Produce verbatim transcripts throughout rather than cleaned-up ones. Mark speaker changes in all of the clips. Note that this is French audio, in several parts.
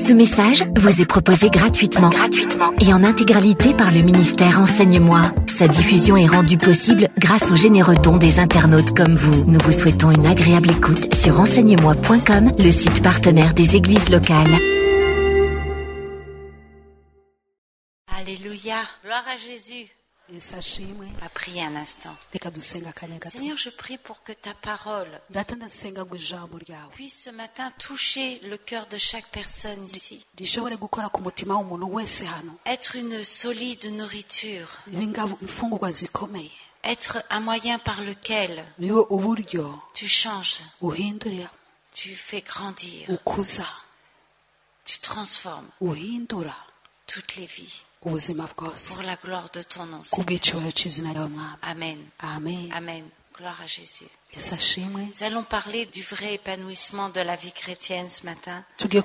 Speaker 1: Ce message vous est proposé gratuitement, gratuitement et en intégralité par le ministère Enseigne-moi. Sa diffusion est rendue possible grâce aux généreux dons des internautes comme vous. Nous vous souhaitons une agréable écoute sur enseigne moi point com, le site partenaire des églises locales.
Speaker 2: Alléluia, gloire à Jésus. On va prier un instant. Seigneur, je prie pour que ta parole puisse ce matin toucher le cœur de chaque personne ici. Être une solide nourriture. Être un moyen par lequel tu changes, tu fais grandir, tu transformes toutes les vies. Pour la gloire de ton nom. Amen.
Speaker 3: Amen.
Speaker 2: Amen. Gloire à Jésus. Nous allons parler du vrai épanouissement de la vie chrétienne ce matin.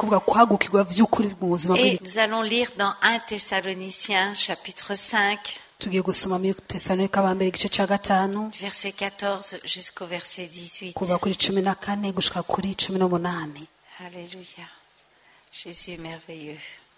Speaker 2: Et nous allons lire dans premier Thessaloniciens chapitre cinq. Verset quatorze jusqu'au verset dix-huit. Alléluia. Jésus est merveilleux.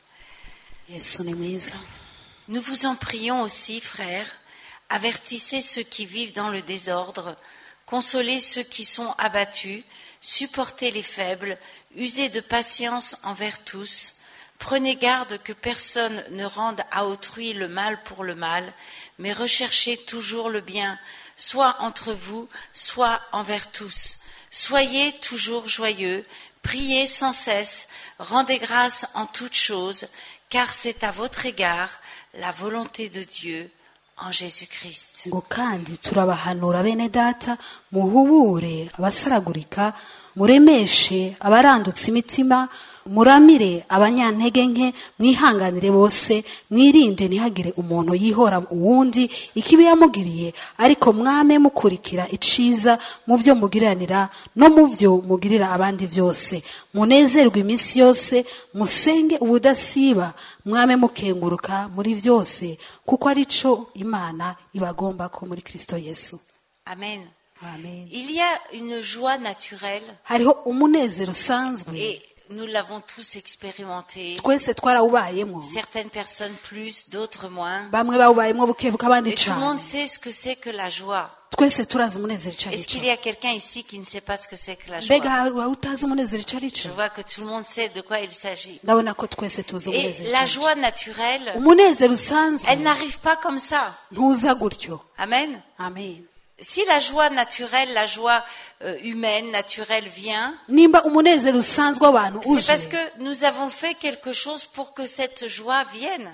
Speaker 2: Nous vous en prions aussi, frères, avertissez ceux qui vivent dans le désordre, consolez ceux qui sont abattus, supportez les faibles, usez de patience envers tous, prenez garde que personne ne rende à autrui le mal pour le mal, mais recherchez toujours le bien, soit entre vous, soit envers tous. Soyez toujours joyeux, priez sans cesse, rendez grâce en toutes choses, car c'est à votre égard la volonté de Dieu en Jésus-Christ.
Speaker 3: Ngo kandi turabahanura bene data muhubure abasaragurika muremeshe abarandutse imitima muramire abanyantege nke mwihanganire bose mwirinde ntihagire umuntu yihora uwundi ikibi yamugiriye ariko mwame mukurikira iciza mu byo mugiranira no mu byo mugirira abandi byose munezerwe iminsi yose musenge ubudasiba mwame mukenguruka muri byose kuko arico Imana ibagomba ko muri Kristo Yesu.
Speaker 2: Amen.
Speaker 3: Amen.
Speaker 2: Il y a une joie naturelle.
Speaker 3: Hariho umunezero usanzwe.
Speaker 2: Et nous l'avons tous expérimenté.
Speaker 3: Certaines
Speaker 2: personnes plus, d'autres moins.
Speaker 3: Et
Speaker 2: tout le monde sait ce que c'est que la joie. Est-ce qu'il y a quelqu'un ici qui ne sait pas ce que c'est que la joie? Je vois que tout le monde sait de quoi il s'agit. Et la joie naturelle, elle n'arrive pas comme ça. Amen.
Speaker 3: Amen.
Speaker 2: Si la joie naturelle, la joie euh, humaine, naturelle vient, c'est parce que nous avons fait quelque chose pour que cette joie vienne.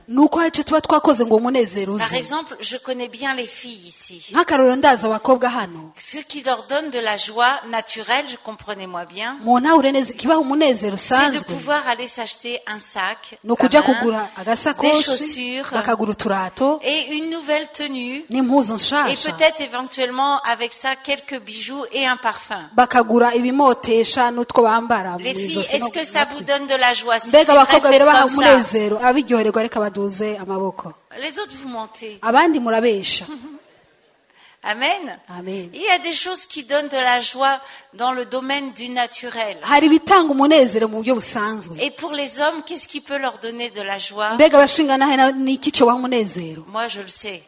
Speaker 2: Par exemple, je connais bien les filles ici. Ce qui leur donne de la joie naturelle, je comprenez-moi bien, c'est de pouvoir aller s'acheter un sac, main, des chaussures et une nouvelle tenue et peut-être éventuellement avec ça quelques bijoux et un parfum. Les filles, est-ce que ça vous donne de la joie? Si c'est vrai, faites comme ça. Les autres, vous mentez. Amen.
Speaker 3: Amen.
Speaker 2: Il y a des choses qui donnent de la joie dans le domaine du naturel. Et pour les hommes, qu'est-ce qui peut leur donner de la joie? Moi, je le sais.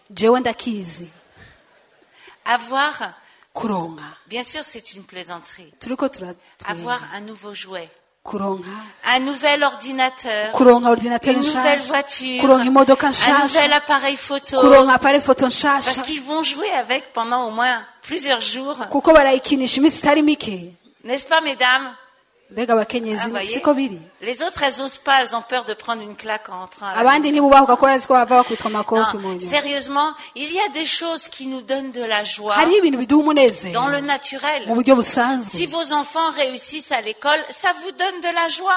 Speaker 2: Avoir, bien sûr c'est une plaisanterie, avoir un nouveau jouet, un nouvel ordinateur, une nouvelle voiture, un nouvel appareil photo, parce qu'ils vont jouer avec pendant au moins plusieurs jours. N'est-ce pas, mesdames? Ah, les autres, elles n'osent pas, elles ont peur de prendre une claque en entrant à la maison. Non, sérieusement, il y a des choses qui nous donnent de la joie dans le naturel. Si vos enfants réussissent à l'école, ça vous donne de la joie.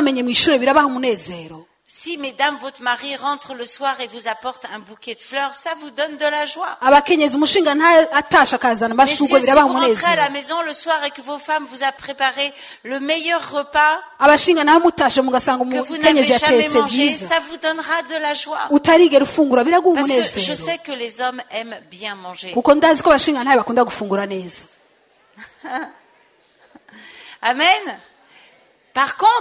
Speaker 2: Si, mesdames, votre mari rentre le soir et vous apporte un bouquet de fleurs, ça vous donne de la joie. Mais si vous rentrez à la maison le soir et que vos femmes vous a préparé le meilleur repas que vous n'avez jamais mangé, ça vous donnera de la joie. Parce que je sais que les hommes aiment bien manger. Amen. Par contre,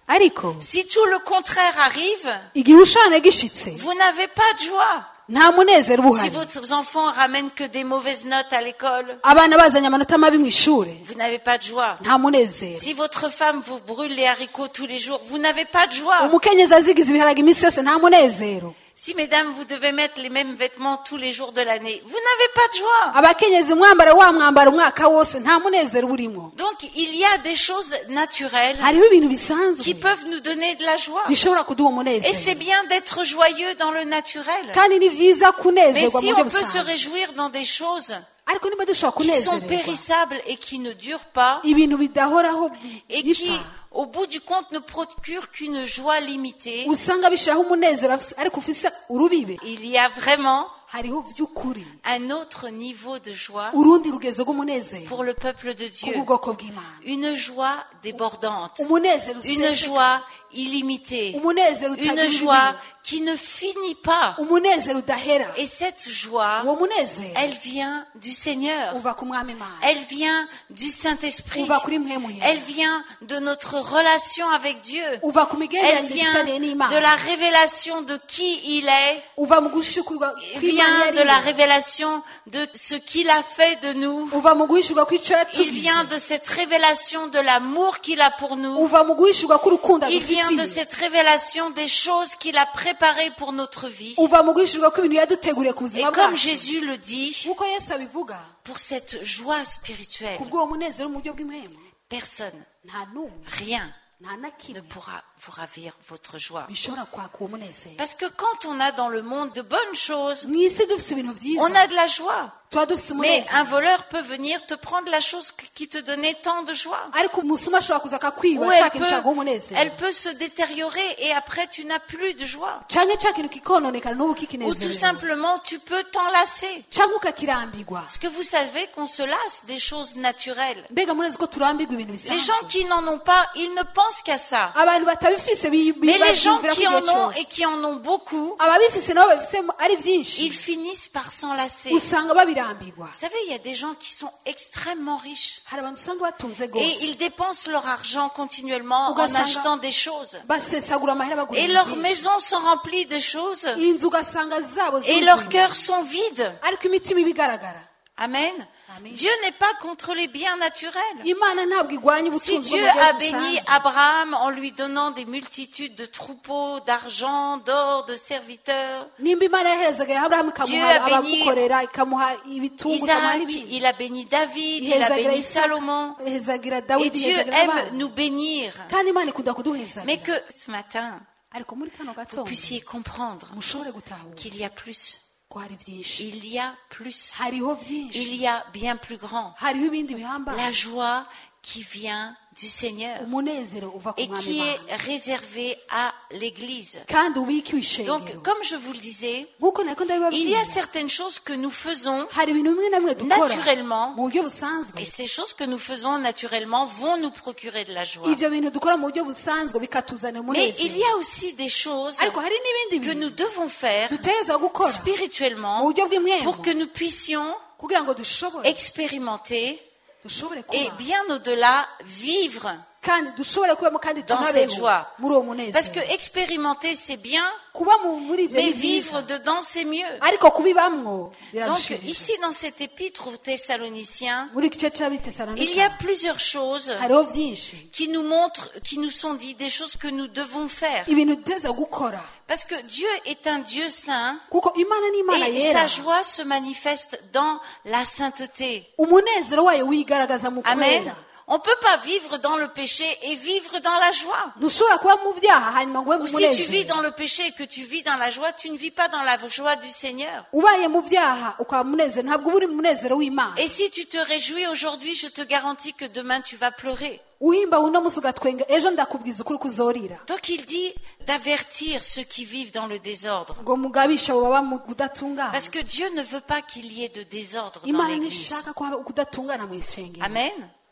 Speaker 3: ariko
Speaker 2: si tout le contraire arrive,
Speaker 3: igihushane gishitse
Speaker 2: vous n'avez pas de joie.
Speaker 3: nta munezero
Speaker 2: Si
Speaker 3: ubuhari.
Speaker 2: vos enfants ramènent que des mauvaises notes à l'école,
Speaker 3: abana bazanye amanota mabi mu ishure
Speaker 2: vous n'avez pas de joie.
Speaker 3: nta munezero.
Speaker 2: Si votre femme vous brûle les haricots tous les jours, vous n'avez pas de joie.
Speaker 3: umukenyezi azigiza ibiharage iminsi yose nta munezero.
Speaker 2: Si, mesdames, vous devez mettre les mêmes vêtements tous les jours de l'année, vous n'avez pas de joie.
Speaker 3: abakenyezi mwambara wa mwambara umwaka wose nta munezero burimo.
Speaker 2: Donc, il y a des choses naturelles
Speaker 3: hariho ibintu bisanzwe
Speaker 2: qui peuvent nous donner de la joie.
Speaker 3: bishobora kuduha
Speaker 2: Et c'est
Speaker 3: umunezero,
Speaker 2: bien d'être joyeux dans le naturel.
Speaker 3: kandi ni vyiza
Speaker 2: Mais
Speaker 3: kunezerwa
Speaker 2: si
Speaker 3: mu buryo
Speaker 2: on peut se
Speaker 3: busanzwe.
Speaker 2: réjouir dans des choses
Speaker 3: ariko niba dushobora
Speaker 2: qui sont
Speaker 3: kunezererwa
Speaker 2: périssables et qui ne durent pas,
Speaker 3: ibintu bidahoraho
Speaker 2: et qui,
Speaker 3: bipfa,
Speaker 2: au bout du compte, ne procurent qu'une joie limitée,
Speaker 3: usanga bishiraho umunezero afise- ariko ufise urubibe,
Speaker 2: il y a vraiment
Speaker 3: hariho vy'ukuri
Speaker 2: un autre niveau de joie
Speaker 3: urundi rugezo rw'umunezero
Speaker 2: pour le peuple de Dieu.
Speaker 3: kubw'ubwoko bw'Imana.
Speaker 2: Une joie débordante,
Speaker 3: umunezero
Speaker 2: une
Speaker 3: useseka,
Speaker 2: joie illimitée,
Speaker 3: umunezero utagira
Speaker 2: une
Speaker 3: ibibi,
Speaker 2: joie qui ne finit pas.
Speaker 3: umunezero udahera.
Speaker 2: Et cette joie,
Speaker 3: uwo munezero
Speaker 2: elle vient du Seigneur,
Speaker 3: uva ku mwami Imana,
Speaker 2: elle vient du Saint-Esprit,
Speaker 3: uva kuri mpwemu yera,
Speaker 2: elle vient de notre relation avec Dieu,
Speaker 3: uva ku
Speaker 2: elle
Speaker 3: migenderanire
Speaker 2: vient
Speaker 3: dufitanye
Speaker 2: de
Speaker 3: n'Imana,
Speaker 2: la révélation de qui il est,
Speaker 3: uva mu guhishukurwa
Speaker 2: elle
Speaker 3: kw'Imana
Speaker 2: vient
Speaker 3: yari
Speaker 2: de la
Speaker 3: yo,
Speaker 2: révélation de ce qu'il a fait de nous,
Speaker 3: uva mu guhishurwa kw'ico
Speaker 2: il vient
Speaker 3: yatugize,
Speaker 2: de cette révélation de l'amour qu'il a pour nous,
Speaker 3: uva mu guhishurwa k'urukundo
Speaker 2: il vient de
Speaker 3: adufitiye,
Speaker 2: cette révélation des choses qu'il a préparées pour notre vie.
Speaker 3: uva mu guhishurwa kw'ibintu yaduteguriye ku
Speaker 2: Et
Speaker 3: buzima
Speaker 2: comme
Speaker 3: bwacu.
Speaker 2: Jésus le dit,
Speaker 3: nk'uko Yesu abivuga,
Speaker 2: pour cette joie spirituelle,
Speaker 3: kubw'uwo munezero mu buryo bw'impwemu,
Speaker 2: personne,
Speaker 3: nta n'umwe,
Speaker 2: rien
Speaker 3: nta na
Speaker 2: ne
Speaker 3: kimwe
Speaker 2: pourra vous ravir votre joie.
Speaker 3: bishobora kwaka uwo munezero.
Speaker 2: Parce que quand on a dans le monde de bonnes choses,
Speaker 3: mu isi dufise ibintu vyiza,
Speaker 2: on a de la joie.
Speaker 3: tuba dufise
Speaker 2: Mais
Speaker 3: umunezero,
Speaker 2: un voleur peut venir te prendre la chose qui te donnait tant de joie.
Speaker 3: ariko umusuma ashobora kuza akakwiba
Speaker 2: Ou
Speaker 3: ca
Speaker 2: elle
Speaker 3: kintu caguha
Speaker 2: peut,
Speaker 3: umunezero,
Speaker 2: elle peut se détériorer et après tu n'as plus de joie.
Speaker 3: canke ca kintu kikononekana n'ubu
Speaker 2: Ou tout
Speaker 3: kikinezerewe,
Speaker 2: simplement tu peux t'enlacer.
Speaker 3: canke ukakirambirwa.
Speaker 2: Parce que vous savez qu'on se lasse des choses naturelles.
Speaker 3: mbega murezi ko turambirwa ibintu
Speaker 2: Les gens
Speaker 3: bisanzwe,
Speaker 2: qui n'en ont pas, ils ne pensent qu'à ça.
Speaker 3: abantu batabifise bi- bi-
Speaker 2: Mais les gens
Speaker 3: bavyumvira
Speaker 2: qui
Speaker 3: ko
Speaker 2: en
Speaker 3: igihe
Speaker 2: ont
Speaker 3: cose.
Speaker 2: et qui en ont beaucoup,
Speaker 3: ababifise nabo babifise ari vyinshi,
Speaker 2: ils finissent par s'enlacer.
Speaker 3: usanga babirambirwa.
Speaker 2: Vous savez, il y a des gens qui sont extrêmement riches
Speaker 3: hari abantu usanga batunze
Speaker 2: et
Speaker 3: gose,
Speaker 2: ils dépensent leur argent continuellement en
Speaker 3: Ugasanga-
Speaker 2: achetant des choses.
Speaker 3: basesagura amahera bagura
Speaker 2: Et
Speaker 3: ibintu
Speaker 2: leurs
Speaker 3: vyinshi.
Speaker 2: maisons sont remplies de choses
Speaker 3: inzu ugasanga zabo
Speaker 2: et
Speaker 3: zuzuye,
Speaker 2: leurs cœurs sont vides.
Speaker 3: ariko imitima ibigaragara.
Speaker 2: Amen.
Speaker 3: Amen.
Speaker 2: Dieu n'est pas contre les biens naturels.
Speaker 3: Imana ntabwo igwanya
Speaker 2: Si
Speaker 3: ubutunzi
Speaker 2: Dieu
Speaker 3: bwo mu buryo
Speaker 2: a béni
Speaker 3: busanzwe.
Speaker 2: Abraham en lui donnant des multitudes de troupeaux, d'argent, d'or, de serviteurs,
Speaker 3: nimba imana yaherezaga aburahamu
Speaker 2: Dieu
Speaker 3: ikamuha
Speaker 2: a béni
Speaker 3: abamukorera ikamuha ibitungo ikamuha
Speaker 2: Isaac,
Speaker 3: n'ibindi,
Speaker 2: il a béni David, il a
Speaker 3: ihezagira
Speaker 2: béni
Speaker 3: Isaka,
Speaker 2: Salomon.
Speaker 3: ihezagira
Speaker 2: Et
Speaker 3: dawidi,
Speaker 2: Dieu
Speaker 3: ihezagira
Speaker 2: aime
Speaker 3: abana.
Speaker 2: nous bénir.
Speaker 3: kandi imana ikunda kuduhezagira.
Speaker 2: Mais que ce matin,
Speaker 3: ariko muri kano
Speaker 2: vous
Speaker 3: gatondo
Speaker 2: puissiez comprendre
Speaker 3: mushobore gutahura
Speaker 2: qu'il y a plus.
Speaker 3: ko hari vyinshi,
Speaker 2: Il y a plus.
Speaker 3: hariho
Speaker 2: Il
Speaker 3: vyinshi,
Speaker 2: y a bien plus grand.
Speaker 3: hariho ibindi bihambaye,
Speaker 2: La joie qui vient du Seigneur
Speaker 3: umunezero uva ku
Speaker 2: et
Speaker 3: mwami
Speaker 2: qui est
Speaker 3: Imana,
Speaker 2: réservé à l'Église.
Speaker 3: kandi ubikiwe
Speaker 2: Donc,
Speaker 3: ishengero.
Speaker 2: comme je vous le disais,
Speaker 3: nk'uko nariko
Speaker 2: il y a
Speaker 3: ndabibabwira,
Speaker 2: certaines choses que nous faisons
Speaker 3: hari ibintu bimwe na bimwe dukora
Speaker 2: naturellement,
Speaker 3: mu buryo busanzwe,
Speaker 2: et ces choses que nous faisons naturellement vont nous procurer de la joie.
Speaker 3: ivyo bintu dukora mu buryo busanzwe bikatuzanira
Speaker 2: Mais il y
Speaker 3: umunezero,
Speaker 2: a aussi des choses
Speaker 3: ariko hari n'ibindi
Speaker 2: que
Speaker 3: bintu
Speaker 2: nous devons faire
Speaker 3: dutegerezwa gukora mu
Speaker 2: spirituellement
Speaker 3: buryo bw'imwemu
Speaker 2: pour que nous puissions
Speaker 3: kugira ngo dushobore
Speaker 2: expérimenter
Speaker 3: dushobore
Speaker 2: et
Speaker 3: kuba
Speaker 2: bien au-delà vivre.
Speaker 3: kandi dushobore kubamo kandi
Speaker 2: Dans
Speaker 3: tunabeho
Speaker 2: cette joie.
Speaker 3: muri uwo
Speaker 2: Parce que
Speaker 3: munezero.
Speaker 2: expérimenter c'est bien,
Speaker 3: kuba mu- muri ivyo
Speaker 2: mais
Speaker 3: ni
Speaker 2: vivre
Speaker 3: vyiza,
Speaker 2: dedans c'est mieux.
Speaker 3: ariko kubibamwo
Speaker 2: Donc
Speaker 3: birarushirije.
Speaker 2: ici dans cet épître aux Thessaloniciens,
Speaker 3: muri iki gice
Speaker 2: il y a
Speaker 3: c'abitesalonika
Speaker 2: plusieurs choses
Speaker 3: hariho vyinshi
Speaker 2: qui nous montrent, qui nous sont dites, des choses que nous devons faire.
Speaker 3: ibintu duteza gukora,
Speaker 2: Parce que Dieu est un Dieu saint
Speaker 3: kuko imana ni imana
Speaker 2: et
Speaker 3: yera,
Speaker 2: sa joie se manifeste dans la sainteté.
Speaker 3: umunezero wayo wigaragaza mu
Speaker 2: Amen.
Speaker 3: kwera.
Speaker 2: On ne peut pas vivre dans le péché et vivre dans la joie.
Speaker 3: ntushobora kuba mu vyaha hanyuma ngo ube mu
Speaker 2: Ou si tu vis
Speaker 3: munezero.
Speaker 2: dans le péché et que tu vis dans la joie, tu ne vis pas dans la joie du Seigneur.
Speaker 3: ubaye mu vyaha ukaba mu munezero ntabwo uba uri mu munezero w'imana.
Speaker 2: Et si tu te réjouis aujourd'hui, je te garantis que demain tu vas pleurer.
Speaker 3: uhimba uno musi ugatwenga ejo ndakubwiza ukuri kuzorira.
Speaker 2: Donc il dit d'avertir ceux qui vivent dans le désordre.
Speaker 3: ngo mugabisha abo baba mu kudatungana.
Speaker 2: Parce que Dieu ne veut pas qu'il y ait de désordre dans
Speaker 3: imana
Speaker 2: l'église.
Speaker 3: ntishaka ko haba ukudatungana mu isengero.
Speaker 2: Amen.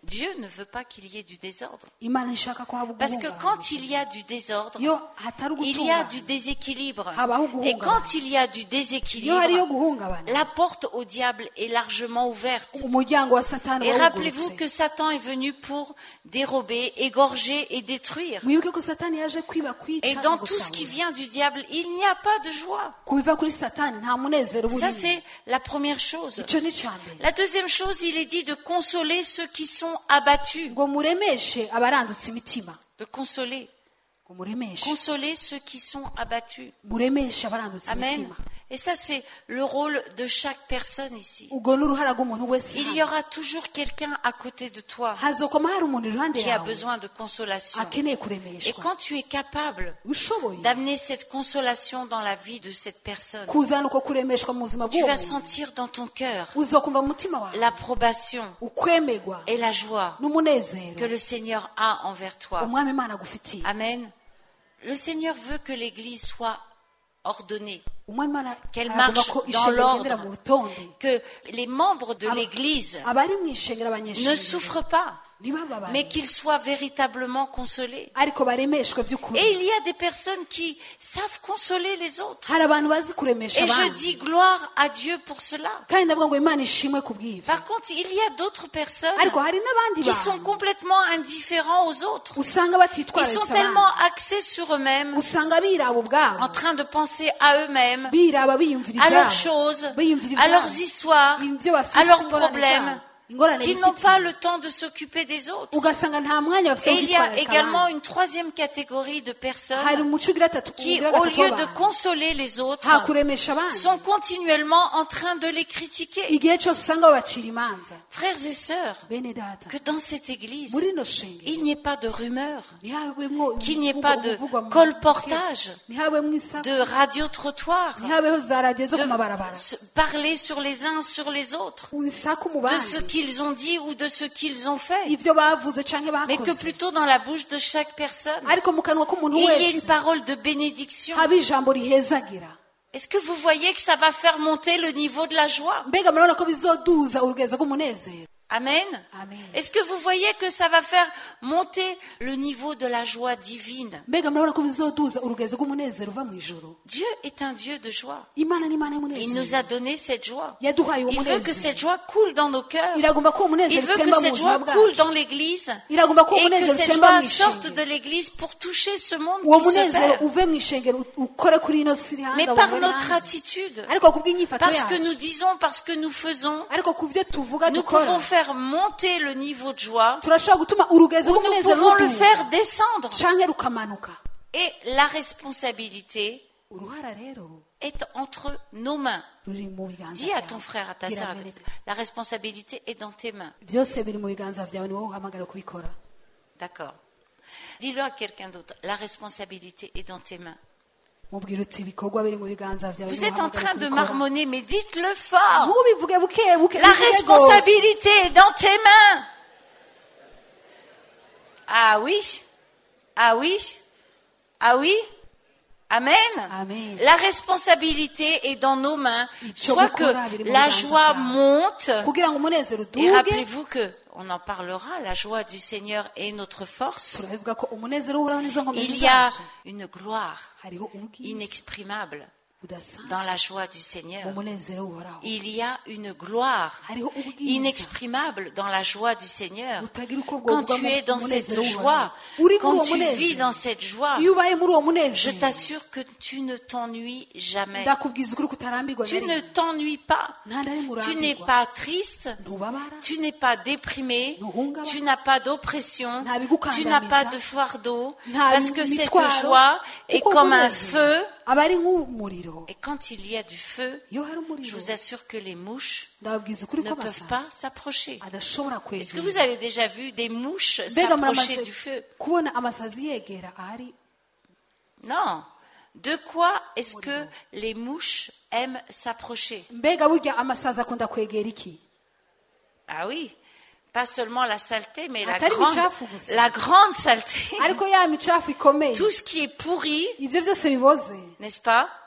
Speaker 2: Dieu ne veut pas qu'il y ait du désordre.
Speaker 3: imana ishaka ko haba
Speaker 2: Parce que quand il y a du désordre, il y a du déséquilibre. Et quand il y a du déséquilibre, la porte au diable est largement ouverte. Et rappelez-vous que Satan est venu pour dérober, égorger et détruire. Et dans tout ce qui vient du diable, il n'y a pas de joie. Ça, c'est la première chose. La deuxième chose, il est dit de consoler ceux qui sont abattus. De consoler. Consoler ceux qui sont abattus. Amen. Et ça, c'est le rôle de chaque personne ici. Il y aura toujours quelqu'un à côté de toi qui a besoin de consolation. Et quand tu es capable d'amener cette consolation dans la vie de cette personne, tu vas sentir dans ton cœur l'approbation et la joie que le Seigneur a envers toi. Amen. Le Seigneur veut que l'Église soit ordonnée, qu'elle marche dans l'ordre, que les membres de l'Église ne souffrent pas, mais qu'ils soient véritablement consolés. Et il y a des personnes qui savent consoler les autres. Et je dis gloire à Dieu pour cela. Par contre, il y a d'autres personnes qui sont complètement indifférents aux autres. Ils sont tellement axés sur eux-mêmes, en train de penser à eux-mêmes, à leurs choses, à leurs histoires, à leurs problèmes, qu'ils n'ont pas le temps de s'occuper des autres. Et il y a également une troisième catégorie de personnes qui, au lieu de consoler les autres, sont continuellement en train de les critiquer. Frères et sœurs, que dans cette église, il n'y ait pas de rumeurs, qu'il n'y ait pas de colportage, de radio-trottoir, de parler sur les uns sur les autres, de ce qui qu'ils ont dit ou de ce qu'ils ont fait, mais que plutôt dans la bouche de chaque personne, il y ait une parole de bénédiction. Est-ce que vous voyez que ça va faire monter le niveau de la joie? Amen. Amen. Est-ce que vous voyez que ça va faire monter le niveau de la joie divine? Dieu est un Dieu de joie. Il nous a donné cette joie. Il veut que cette joie coule dans nos cœurs. Il veut que cette joie coule dans l'église et que cette joie sorte de l'église pour toucher ce monde qui se perd. Mais par notre attitude, parce que nous disons, parce que nous faisons, nous pouvons faire monter le niveau de joie, ou nous pouvons le faire descendre. Et la responsabilité est entre nos mains. Dis à ton frère, à ta soeur, la responsabilité est dans tes mains. D'accord. Dis-le à quelqu'un d'autre, la responsabilité est dans tes mains. Vous êtes en train de marmonner, mais dites-le fort. La responsabilité est dans tes mains. Ah oui, ah oui, ah oui. Amen. Amen. La responsabilité est dans nos mains. Soit que la joie monte. Et rappelez-vous que on en parlera, la joie du Seigneur est notre force. Il y a une gloire inexprimable dans la joie du Seigneur. Il y a une gloire inexprimable dans la joie du Seigneur. Quand tu es dans cette joie, quand tu vis dans cette joie, je t'assure que tu ne t'ennuies jamais. Tu ne t'ennuies pas. Tu n'es pas triste. Tu n'es pas déprimé. Tu n'as pas d'oppression. Tu n'as pas de fardeau. Parce que cette joie est comme un feu. Et quand il y a du feu, je vous assure que les mouches ne peuvent pas s'approcher. Est-ce que vous avez déjà vu des mouches s'approcher du feu? Non. De quoi est-ce que les mouches aiment s'approcher? Ah oui. Pas seulement la saleté, mais la grande, la grande saleté. Tout ce qui est pourri, n'est-ce pas?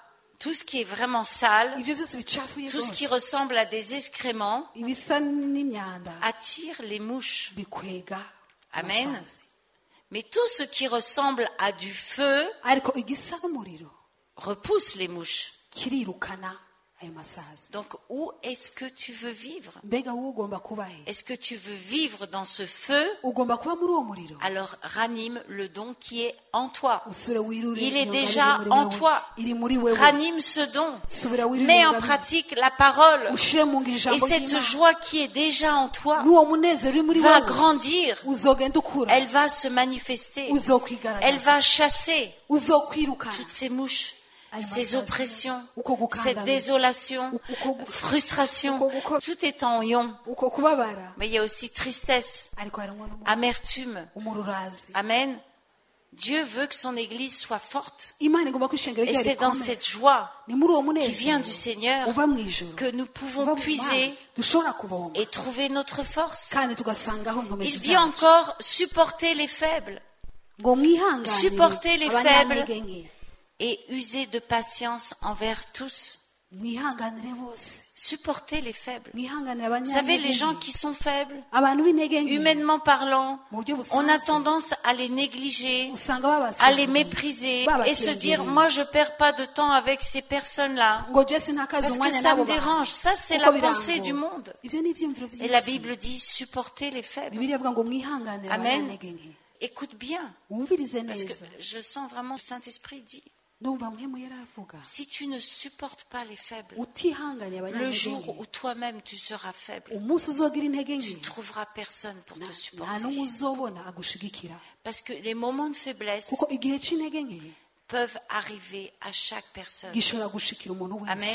Speaker 2: tout ce qui est vraiment sale,
Speaker 3: ibyo byose bicafuye
Speaker 2: tout ce qui
Speaker 3: rwose
Speaker 2: ressemble à des excréments,
Speaker 3: ibisa n'imyanda
Speaker 2: attire les mouches.
Speaker 3: bikwega
Speaker 2: Amen.
Speaker 3: amasazi.
Speaker 2: Mais tout ce qui ressemble à du feu
Speaker 3: ariko igisa n'umuriro
Speaker 2: repousse les mouches.
Speaker 3: kirirukana ayo masazi.
Speaker 2: Donc, où est-ce que tu veux vivre?
Speaker 3: Mbega wowe ugomba kuba he?
Speaker 2: Est-ce que tu veux vivre dans ce feu?
Speaker 3: Ugomba kuba muri uwo muriro.
Speaker 2: Alors, ranime le don qui est en toi.
Speaker 3: Usubire wirure
Speaker 2: Il est
Speaker 3: iyo
Speaker 2: déjà
Speaker 3: ngabire muri
Speaker 2: en
Speaker 3: wewe.
Speaker 2: toi.
Speaker 3: Iri muri wewe.
Speaker 2: Ranime ce don.
Speaker 3: Subira wirure
Speaker 2: Mets
Speaker 3: iyo
Speaker 2: en
Speaker 3: ngabire.
Speaker 2: pratique la parole.
Speaker 3: Ushire mu ngiro
Speaker 2: Et
Speaker 3: ijambo
Speaker 2: cette
Speaker 3: ry'Imana.
Speaker 2: joie qui est déjà en toi
Speaker 3: N'uwo munezero uri muri
Speaker 2: va
Speaker 3: wewe
Speaker 2: grandir.
Speaker 3: uzogenda ukura.
Speaker 2: Elle va se manifester. Elle
Speaker 3: uzokwigaragaza.
Speaker 2: va chasser
Speaker 3: uzokwirukana.
Speaker 2: toutes ces mouches,
Speaker 3: Ayo
Speaker 2: ces
Speaker 3: masazi
Speaker 2: oppressions,
Speaker 3: yose. Uko gukandamiza.
Speaker 2: cette désolation,
Speaker 3: Uko gu-
Speaker 2: frustration.
Speaker 3: Uko guko-
Speaker 2: Tout est en yon.
Speaker 3: uko kubabara
Speaker 2: Mais il y a aussi tristesse,
Speaker 3: ariko harimo n'umuriro.
Speaker 2: amertume.
Speaker 3: umururazi.
Speaker 2: Amen. Dieu veut que son Église soit forte.
Speaker 3: Imana igomba ko ishengero
Speaker 2: Et
Speaker 3: ryayo
Speaker 2: c'est dans
Speaker 3: rikomeye.
Speaker 2: cette joie
Speaker 3: ni muri uwo
Speaker 2: qui vient
Speaker 3: munezero
Speaker 2: du Seigneur
Speaker 3: uva mu ijuru
Speaker 2: que nous
Speaker 3: uva
Speaker 2: pouvons
Speaker 3: mu
Speaker 2: puiser
Speaker 3: Mana, dushobora kuvoma
Speaker 2: et trouver notre force.
Speaker 3: kandi tugasangaho
Speaker 2: Il
Speaker 3: inkomezi
Speaker 2: dit
Speaker 3: zacu
Speaker 2: encore, supportez les faibles
Speaker 3: ngo mwihanganire
Speaker 2: supportez les
Speaker 3: abanyantege nke
Speaker 2: et usez de patience envers tous.
Speaker 3: mwihanganire bose
Speaker 2: Supportez les faibles.
Speaker 3: mwihanganire
Speaker 2: Vous savez, les
Speaker 3: abanyantege
Speaker 2: gens
Speaker 3: nke
Speaker 2: qui sont faibles,
Speaker 3: abantu b'intege nke
Speaker 2: humainement parlant,
Speaker 3: mu buryo
Speaker 2: on a
Speaker 3: busanzwe
Speaker 2: tendance à les négliger,
Speaker 3: usanga
Speaker 2: à
Speaker 3: babasuzugura,
Speaker 2: les mépriser
Speaker 3: Baba
Speaker 2: et se dire,
Speaker 3: kirengereye.
Speaker 2: moi je perds pas de temps avec ces personnes-là.
Speaker 3: ngo jesi ntakaze
Speaker 2: Parce que
Speaker 3: umwanya
Speaker 2: ça
Speaker 3: n'abo
Speaker 2: me
Speaker 3: bantu.
Speaker 2: dérange. Ça, c'est
Speaker 3: Kuko
Speaker 2: la pensée
Speaker 3: birango.
Speaker 2: du monde.
Speaker 3: Ibyo ni ibyiyumviro
Speaker 2: Et la
Speaker 3: by'isi.
Speaker 2: Bible dit, supportez les faibles.
Speaker 3: Bibiliya ivuga ngo mwihanganire
Speaker 2: Amen.
Speaker 3: abanyantege nke
Speaker 2: Écoute bien.
Speaker 3: wumvirize
Speaker 2: Parce que
Speaker 3: neza
Speaker 2: je sens vraiment le Saint-Esprit dit,
Speaker 3: ndumva mpemu yaravuga
Speaker 2: si tu ne supportes pas les faibles,
Speaker 3: utihanganiye
Speaker 2: le
Speaker 3: abanyantege
Speaker 2: jour
Speaker 3: nke
Speaker 2: où toi-même tu seras faible,
Speaker 3: umunsi uzogira intege
Speaker 2: tu
Speaker 3: nke
Speaker 2: ne trouveras personne pour te
Speaker 3: nta
Speaker 2: supporter.
Speaker 3: n'umwe uzobona agushigikira
Speaker 2: Parce que les moments de faiblesse
Speaker 3: kuko igihe c'intege nke
Speaker 2: peuvent arriver à chaque personne.
Speaker 3: gishobora gushikira umuntu wese.
Speaker 2: Amen.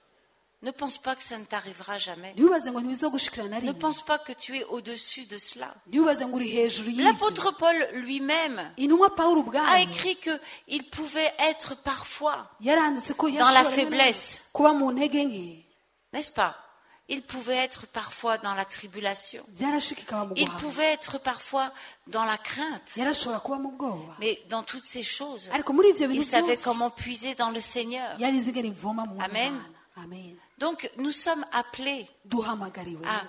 Speaker 2: Ne pense pas que ça ne t'arrivera jamais.
Speaker 3: ntiwibaze ngo ntibizogushikira na
Speaker 2: Ne
Speaker 3: rimwe
Speaker 2: pense pas que tu es au-dessus de cela.
Speaker 3: ntiwibaze ngo uri hejuru y'ibyo.
Speaker 2: L'apôtre Paul lui-même
Speaker 3: intumwa pawulo
Speaker 2: a
Speaker 3: ubwayo
Speaker 2: écrit qu'il pouvait être parfois,
Speaker 3: yaranditse ko
Speaker 2: Dans la
Speaker 3: yashobora
Speaker 2: faiblesse.
Speaker 3: kuba mu ntege nke
Speaker 2: n'est-ce pas? Il pouvait être parfois dans la tribulation.
Speaker 3: byarashika ikaba mu
Speaker 2: Il
Speaker 3: guhama
Speaker 2: pouvait être parfois dans la crainte.
Speaker 3: yarashobora kuba mu bwoba
Speaker 2: Mais dans toutes ces choses,
Speaker 3: ariko muri ibyo
Speaker 2: il
Speaker 3: bintu
Speaker 2: savait
Speaker 3: byose
Speaker 2: comment puiser dans le Seigneur.
Speaker 3: yari izi ngeri ivoma mu
Speaker 2: Amen.
Speaker 3: Mana. Amen.
Speaker 2: Donc nous sommes appelés
Speaker 3: duhamagariwe
Speaker 2: à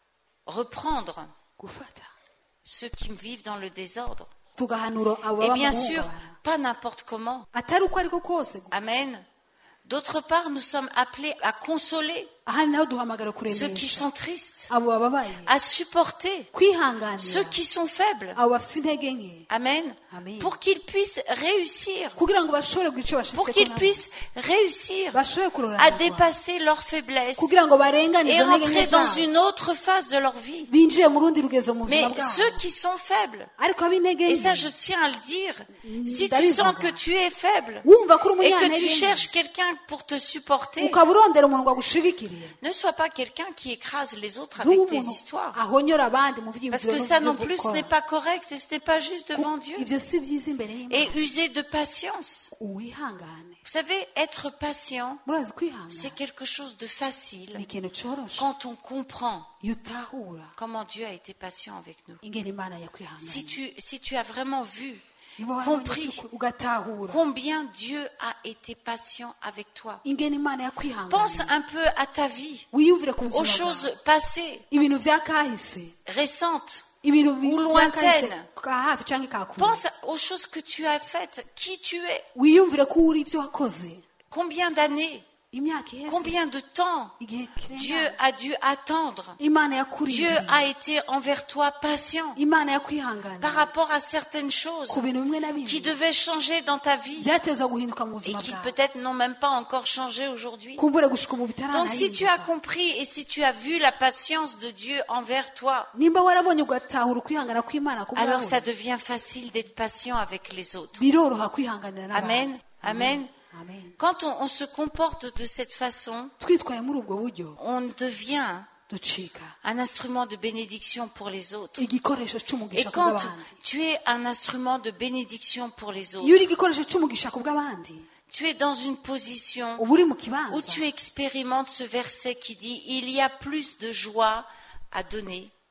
Speaker 2: reprendre
Speaker 3: gufata
Speaker 2: ceux qui vivent dans le désordre.
Speaker 3: tugahanura abo
Speaker 2: Et
Speaker 3: baba
Speaker 2: bien
Speaker 3: mu
Speaker 2: sûr,
Speaker 3: guhungabana.
Speaker 2: pas n'importe comment.
Speaker 3: atari uko ariko kose
Speaker 2: Amen. D'autre part, nous sommes appelés à consoler
Speaker 3: ahandi naho duhamagara
Speaker 2: ceux qui
Speaker 3: kuremesha
Speaker 2: sont tristes,
Speaker 3: abo bababaye
Speaker 2: à supporter
Speaker 3: kwihanganira
Speaker 2: ceux qui sont faibles.
Speaker 3: abo bafite intege nke
Speaker 2: Amen.
Speaker 3: Amen.
Speaker 2: Pour qu'ils puissent réussir,
Speaker 3: kugira ngo bashobore guca
Speaker 2: pour
Speaker 3: bashitse
Speaker 2: qu'ils puissent réussir
Speaker 3: bashobore
Speaker 2: à
Speaker 3: kuroranirwa
Speaker 2: dépasser leurs faiblesses
Speaker 3: kugira ngo barengane
Speaker 2: et
Speaker 3: izo ntege nke
Speaker 2: entrer dans
Speaker 3: zabo
Speaker 2: une autre phase de leur vie.
Speaker 3: binjiye mu rundi rugezo mu
Speaker 2: Mais
Speaker 3: buzima bwabo
Speaker 2: ceux qui sont faibles,
Speaker 3: ariko ab'intege
Speaker 2: et
Speaker 3: nke
Speaker 2: ça je tiens à le dire, si tu
Speaker 3: Ndabivuga.
Speaker 2: sens que tu es faible
Speaker 3: wumva ko uri
Speaker 2: et que
Speaker 3: umunyantege
Speaker 2: tu
Speaker 3: nke
Speaker 2: cherches quelqu'un pour te supporter,
Speaker 3: ukaba urondera umuntu ngo agushigikire
Speaker 2: ne sois pas quelqu'un qui écrase les autres
Speaker 3: ntuba
Speaker 2: avec tes
Speaker 3: umuntu
Speaker 2: histoires.
Speaker 3: ahonyora abandi mu
Speaker 2: Parce
Speaker 3: byiyumviro
Speaker 2: que
Speaker 3: no
Speaker 2: ça
Speaker 3: mu
Speaker 2: non
Speaker 3: byo
Speaker 2: plus, ce
Speaker 3: gukora.
Speaker 2: n'est pas correct et ce n'est pas juste devant Dieu.
Speaker 3: ibyo si byiza imbere y'Imana
Speaker 2: Et user de patience.
Speaker 3: uwihangane
Speaker 2: Vous savez, être patient,
Speaker 3: murazi kwihangana
Speaker 2: c'est quelque chose de
Speaker 3: ni
Speaker 2: facile
Speaker 3: ikintu coroshe
Speaker 2: quand on comprend
Speaker 3: iyo utahura
Speaker 2: comment Dieu a été patient avec nous.
Speaker 3: ingene Imana yakwihangana
Speaker 2: Si tu, si tu as vraiment vu
Speaker 3: niba warabonye
Speaker 2: compris
Speaker 3: by'ukuri ugatahura
Speaker 2: combien Dieu a été patient avec toi,
Speaker 3: ingene Imana yakwihangana
Speaker 2: pense un peu à ta vie,
Speaker 3: wiyumvire ku
Speaker 2: aux
Speaker 3: buzima
Speaker 2: choses
Speaker 3: bwawe
Speaker 2: passées,
Speaker 3: ibintu byakahise
Speaker 2: récentes.
Speaker 3: ibintu
Speaker 2: Ou
Speaker 3: byakahise
Speaker 2: lointaine.
Speaker 3: ka hafi cyangwa kakure
Speaker 2: Pense aux choses que tu as faites, qui tu es,
Speaker 3: wiyumvire ko uri ibyo wakoze
Speaker 2: combien d'années,
Speaker 3: imyaka iheze
Speaker 2: combien de temps
Speaker 3: igihe
Speaker 2: Dieu
Speaker 3: kirenga
Speaker 2: a dû attendre.
Speaker 3: Imana
Speaker 2: Dieu
Speaker 3: yakurindiye
Speaker 2: a été envers toi patient
Speaker 3: Imana yakwihangana
Speaker 2: par rapport à certaines choses
Speaker 3: ku bintu bimwe na
Speaker 2: qui
Speaker 3: bimwe
Speaker 2: devaient changer dans ta vie
Speaker 3: byateza guhinduka mu
Speaker 2: et
Speaker 3: buzima
Speaker 2: qui
Speaker 3: bwawe
Speaker 2: peut-être n'ont même pas encore changé aujourd'hui.
Speaker 3: kumbure gushika ubu
Speaker 2: Donc si tu as
Speaker 3: bitaranahinduka
Speaker 2: compris et si tu as vu la patience de Dieu envers toi,
Speaker 3: nimba warabonye ugatahura ukwihangana kw'Imana ku
Speaker 2: alors
Speaker 3: bwawe
Speaker 2: ça devient facile d'être patient avec les autres.
Speaker 3: biroroha kwihanganira n'abandi
Speaker 2: Amen. Amen.
Speaker 3: Amen.
Speaker 2: Quand on, on se comporte de cette façon,
Speaker 3: twitwaye muri ubwo buryo
Speaker 2: on devient
Speaker 3: ducika
Speaker 2: un instrument de bénédiction pour les autres.
Speaker 3: igikoresho
Speaker 2: Et
Speaker 3: cy'umugisha ku
Speaker 2: quand
Speaker 3: bw'abandi
Speaker 2: tu es un instrument de bénédiction pour les autres,
Speaker 3: iyo uri igikoresho cy'umugisha ku bw'abandi
Speaker 2: tu es dans une position
Speaker 3: uba uri mu
Speaker 2: où
Speaker 3: kibanza
Speaker 2: tu expérimentes ce verset qui dit « Il y a plus de joie à donner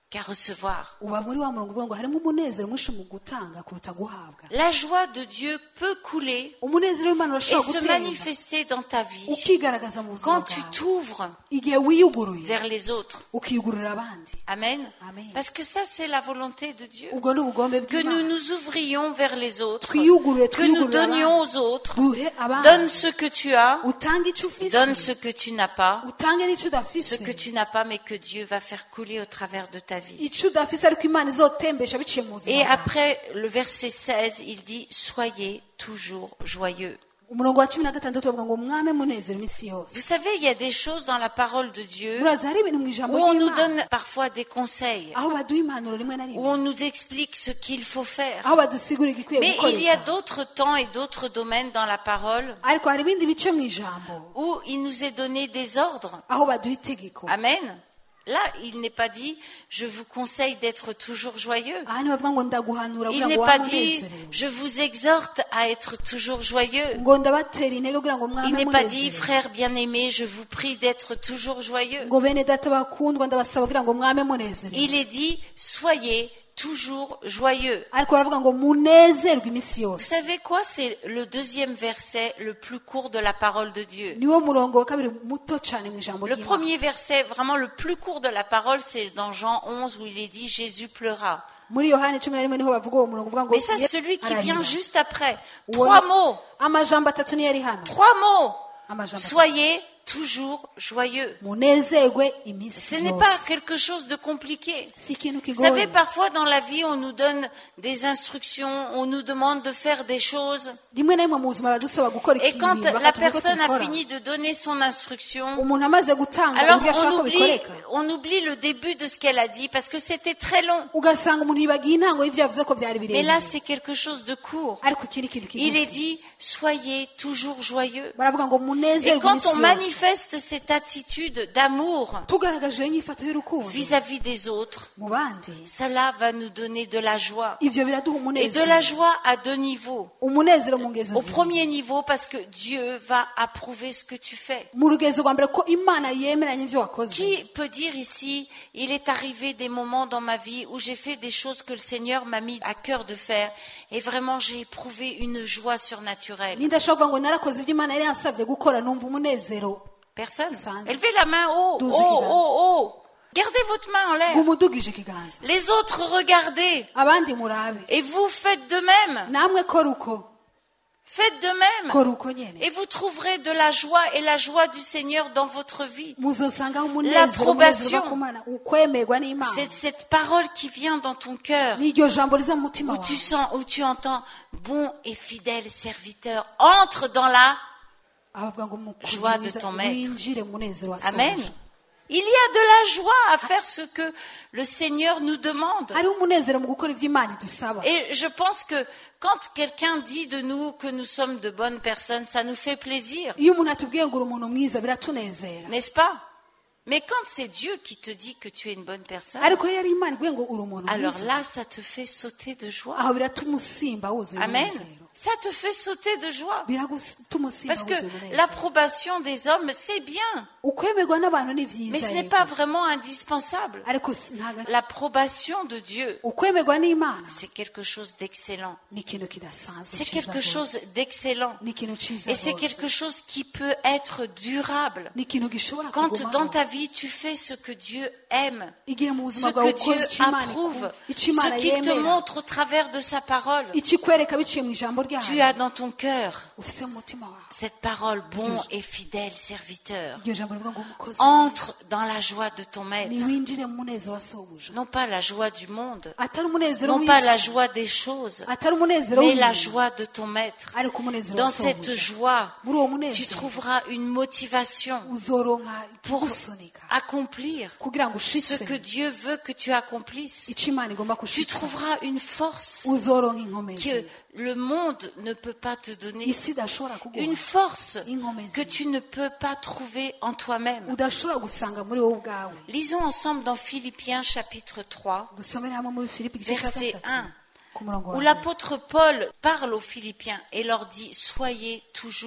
Speaker 2: qu'à recevoir.
Speaker 3: uba muri wa murongo uvuga ngo harimo umunezero mwinshi mu gutanga kuruta guhabwa.
Speaker 2: La joie de Dieu peut couler
Speaker 3: umunezero w'Imana
Speaker 2: et
Speaker 3: urashobora
Speaker 2: se
Speaker 3: gutemba
Speaker 2: manifester dans ta vie
Speaker 3: ukigaragaza mu buzima
Speaker 2: quand tu
Speaker 3: bwawe
Speaker 2: t'ouvres
Speaker 3: igihe wiyuguruye
Speaker 2: vers les autres.
Speaker 3: ukiyugurura abandi.
Speaker 2: Amen.
Speaker 3: Amen.
Speaker 2: Parce que ça, c'est la volonté de Dieu.
Speaker 3: ubwo ni ubugombe
Speaker 2: Que nous
Speaker 3: bw'Imana
Speaker 2: nous ouvrions vers les autres,
Speaker 3: twiyugurure
Speaker 2: que nous
Speaker 3: twiyugurure
Speaker 2: donnions
Speaker 3: abandi
Speaker 2: aux autres.
Speaker 3: duhe abandi
Speaker 2: Donne ce que tu as,
Speaker 3: utange icyo ufise
Speaker 2: donne ce que tu n'as pas,
Speaker 3: utange n'icyo
Speaker 2: ce
Speaker 3: udafise
Speaker 2: que tu n'as pas, mais que Dieu va faire couler au travers de ta vie.
Speaker 3: icyo udafise ariko Imana izotembesha biciye mu buzima
Speaker 2: Et
Speaker 3: bwawe.
Speaker 2: après le verset seize, il dit, soyez toujours joyeux.
Speaker 3: umurongo wa cumi na gatandatu bavuga ngo mwame munezero iminsi
Speaker 2: Vous
Speaker 3: yose.
Speaker 2: savez, il y a des choses dans la parole de Dieu
Speaker 3: murazi hari ibintu mu ijambo
Speaker 2: où on nous
Speaker 3: ry'Imana
Speaker 2: donne parfois des conseils,
Speaker 3: aho baduha impanuro rimwe na
Speaker 2: où
Speaker 3: rimwe
Speaker 2: on nous explique ce qu'il faut faire.
Speaker 3: aho badusigurira igikwiye
Speaker 2: Mais il y a
Speaker 3: gukoreka
Speaker 2: d'autres temps et d'autres domaines dans la parole
Speaker 3: ariko hari ibindi bice mu ijambo
Speaker 2: où il nous est donné des ordres.
Speaker 3: aho baduha itegeko.
Speaker 2: Amen. Là, il n'est pas dit, je vous conseille d'être toujours joyeux.
Speaker 3: aha ni bavuga ngo ndaguhanura
Speaker 2: Il
Speaker 3: kugira
Speaker 2: n'est
Speaker 3: ngo
Speaker 2: pas
Speaker 3: wabe
Speaker 2: dit,
Speaker 3: unezerewe
Speaker 2: je vous exhorte à être toujours joyeux.
Speaker 3: ngo ndabatera intege kugira ngo
Speaker 2: Il
Speaker 3: mwame
Speaker 2: n'est pas dit,
Speaker 3: munezerewe
Speaker 2: frère bien-aimé, je vous prie d'être toujours joyeux.
Speaker 3: ngo bene data bakundwa ndabasaba kugira ngo mwame munezerewe
Speaker 2: Il est dit, soyez toujours joyeux.
Speaker 3: ariko baravuga ngo munezerwe iminsi
Speaker 2: Vous
Speaker 3: yose.
Speaker 2: savez quoi? C'est le deuxième verset le plus court de la parole de Dieu.
Speaker 3: niwo murongo wa kabiri muto cyane mu ijambo
Speaker 2: Le
Speaker 3: ry'Imana.
Speaker 2: premier verset, vraiment le plus court de la parole, c'est dans Jean onze où il est dit, Jésus pleura.
Speaker 3: muri yohani cumi na rimwe niho bavuga uwo murongo uvuga ngo
Speaker 2: Mais ça,
Speaker 3: Yesu
Speaker 2: celui qui
Speaker 3: ararira.
Speaker 2: vient juste après.
Speaker 3: Uwo-
Speaker 2: Trois mots.
Speaker 3: amajambo atatu niyo ari hano
Speaker 2: Trois mots.
Speaker 3: amajambo atatu.
Speaker 2: Soyez toujours joyeux.
Speaker 3: munezerwe
Speaker 2: Ce
Speaker 3: iminsi
Speaker 2: n'est pas
Speaker 3: yose.
Speaker 2: quelque chose de compliqué.
Speaker 3: si ikintu
Speaker 2: Vous savez,
Speaker 3: kigoye
Speaker 2: parfois dans la vie, on nous donne des instructions, on nous demande de faire des choses.
Speaker 3: rimwe na rimwe mu buzima baradusaba gukora
Speaker 2: Et
Speaker 3: ikintu
Speaker 2: quand
Speaker 3: ibintu,
Speaker 2: la
Speaker 3: bakatubwira ko
Speaker 2: personne a
Speaker 3: tubikora.
Speaker 2: fini de donner son instruction,
Speaker 3: umuntu amaze gutanga
Speaker 2: alors
Speaker 3: uburyo ashaka
Speaker 2: on
Speaker 3: ko
Speaker 2: oublie,
Speaker 3: bikoreka
Speaker 2: on oublie le début de ce qu'elle a dit parce que c'était très long.
Speaker 3: ugasanga umuntu yibagiye intango y'ibyo yavuze ko byari
Speaker 2: Mais là,
Speaker 3: birebire
Speaker 2: c'est quelque chose de court.
Speaker 3: ariko iki ni ikintu
Speaker 2: Il est
Speaker 3: kigufi
Speaker 2: dit, soyez toujours joyeux.
Speaker 3: baravuga ngo
Speaker 2: Et
Speaker 3: munezerwe
Speaker 2: quand
Speaker 3: iminsi
Speaker 2: on
Speaker 3: yose
Speaker 2: manifeste cette attitude d'amour
Speaker 3: tugaragaje inyifato y'urukundo
Speaker 2: vis-à-vis des autres,
Speaker 3: mu bandi
Speaker 2: cela va nous donner de la joie.
Speaker 3: ivyo biraduha
Speaker 2: Et de la
Speaker 3: umunezero
Speaker 2: joie à deux niveaux.
Speaker 3: umunezero mu ngezo
Speaker 2: Au
Speaker 3: zibiri.
Speaker 2: premier niveau, parce que Dieu va approuver ce que tu fais.
Speaker 3: mu rugezo rwa mbere ko imana yemeranya ibyo wakoze.
Speaker 2: Qui peut dire ici, il est arrivé des moments dans ma vie où j'ai fait des choses que le Seigneur m'a mis à cœur de faire et vraiment j'ai éprouvé une joie surnaturelle.
Speaker 3: ninde ashobora kuvuga ngo narakoze ibyo imana yari yansabye gukora numva umunezero
Speaker 2: Personne.
Speaker 3: Sandra.
Speaker 2: Élevez la main haut,
Speaker 3: Douze
Speaker 2: haut,
Speaker 3: kiganza.
Speaker 2: haut, haut. Gardez votre main en l'air.
Speaker 3: ngumudugije ikiganza
Speaker 2: Les autres, regardez.
Speaker 3: abandi murabe
Speaker 2: Et vous faites de même.
Speaker 3: namwe kora uko
Speaker 2: Faites de même.
Speaker 3: kora uko nyene
Speaker 2: Et vous trouverez de la joie et la joie du Seigneur dans votre vie.
Speaker 3: muzosangaho umunezero
Speaker 2: L'approbation.
Speaker 3: umunezero uva ku Mana, ukwemerwa n'imana
Speaker 2: C'est cette parole qui vient dans ton cœur,
Speaker 3: n'iryo jambo riza mu mutima
Speaker 2: où tu
Speaker 3: wawe
Speaker 2: sens, où tu entends, bon et fidèle serviteur, entre dans la.
Speaker 3: abavuga ngo mukozi
Speaker 2: Joie de
Speaker 3: mwiza,
Speaker 2: ton maître.
Speaker 3: winjire mu munezero wa
Speaker 2: Amen.
Speaker 3: sohoje.
Speaker 2: Il y a de la joie à faire ce que le Seigneur nous demande.
Speaker 3: hariho umunezero mu gukora ibyo imana idusaba
Speaker 2: Et je pense que quand quelqu'un dit de nous que nous sommes de bonnes personnes, ça nous fait plaisir,
Speaker 3: iyo umuntu atubwiye ngo uri umuntu mwiza biratunezera
Speaker 2: n'est-ce pas? Mais quand c'est Dieu qui te dit que tu es une bonne personne,
Speaker 3: ariko iyo ari imana iguye ngo uri umuntu
Speaker 2: alors
Speaker 3: mwiza
Speaker 2: là, ça te fait sauter de joie.
Speaker 3: aho biratuma usimba wuzuye
Speaker 2: Amen.
Speaker 3: umunezero
Speaker 2: Ça te fait sauter de joie.
Speaker 3: biratuma usimba
Speaker 2: Parce que
Speaker 3: wuzuye umunezero
Speaker 2: l'approbation des hommes, c'est bien,
Speaker 3: ukwemerwa n'abantu ni
Speaker 2: mais
Speaker 3: byiza
Speaker 2: ce n'est
Speaker 3: yego.
Speaker 2: pas vraiment indispensable.
Speaker 3: ariko si- ntago-
Speaker 2: L'approbation de Dieu,
Speaker 3: ukwemerwa n'imana
Speaker 2: c'est quelque chose d'excellent.
Speaker 3: ni ikintu kidasanzwe
Speaker 2: C'est
Speaker 3: cyiza
Speaker 2: quelque
Speaker 3: rwose.
Speaker 2: chose d'excellent.
Speaker 3: ni ikintu cyiza
Speaker 2: Et c'est
Speaker 3: rwose.
Speaker 2: quelque chose qui peut être durable.
Speaker 3: ni ikintu gishobora
Speaker 2: Quand
Speaker 3: kugumaho.
Speaker 2: dans ta vie, tu fais ce que Dieu aime,
Speaker 3: igihe mu
Speaker 2: ce
Speaker 3: buzima bwawe
Speaker 2: que Dieu
Speaker 3: ukoze icyo imana
Speaker 2: approuve,
Speaker 3: ikunda, icyo imana
Speaker 2: ce qu'il te
Speaker 3: yemera
Speaker 2: montre au travers de sa parole,
Speaker 3: ikikwereka biciye mu ijambo
Speaker 2: tu as
Speaker 3: ryayo
Speaker 2: dans ton cœur
Speaker 3: ufise mu mutima wawe
Speaker 2: cette parole, bon et fidèle serviteur.
Speaker 3: iryo jambo rivuga ngo umukozi
Speaker 2: Entre dans la joie de ton maître.
Speaker 3: niwinjire mu munezero wa sobuja
Speaker 2: Non pas la joie du monde,
Speaker 3: atari umunezero
Speaker 2: non pas la
Speaker 3: w'isi
Speaker 2: joie des choses,
Speaker 3: atari umunezero
Speaker 2: mais la
Speaker 3: w'ibintu,
Speaker 2: joie de ton maître.
Speaker 3: ariko umunezero
Speaker 2: Dans
Speaker 3: wa
Speaker 2: cette
Speaker 3: sobuja
Speaker 2: joie,
Speaker 3: muri uwo
Speaker 2: tu
Speaker 3: munezero
Speaker 2: trouveras une motivation
Speaker 3: uzoronka
Speaker 2: pour
Speaker 3: kugusunika
Speaker 2: accomplir
Speaker 3: kugira ngo
Speaker 2: ce
Speaker 3: ushitse
Speaker 2: que Dieu veut que tu accomplisses.
Speaker 3: icyo imana igomba
Speaker 2: Tu
Speaker 3: kushitsa
Speaker 2: trouveras une force
Speaker 3: uzoronka inkomezi
Speaker 2: que le monde ne peut pas te donner.
Speaker 3: isi idashobora kuguha
Speaker 2: Une force
Speaker 3: inkomezi
Speaker 2: que tu ne peux pas trouver en toi-même.
Speaker 3: udashobora gusanga muri wowe ubwawe
Speaker 2: Lisons ensemble dans Philippiens chapitre trois,
Speaker 3: dusomere hamwe muri filipi igice cya
Speaker 2: verset
Speaker 3: gatatu
Speaker 2: un,
Speaker 3: ku murongo wa
Speaker 2: où
Speaker 3: mbere
Speaker 2: l'apôtre Paul parle aux Philippiens et leur dit « Soyez toujours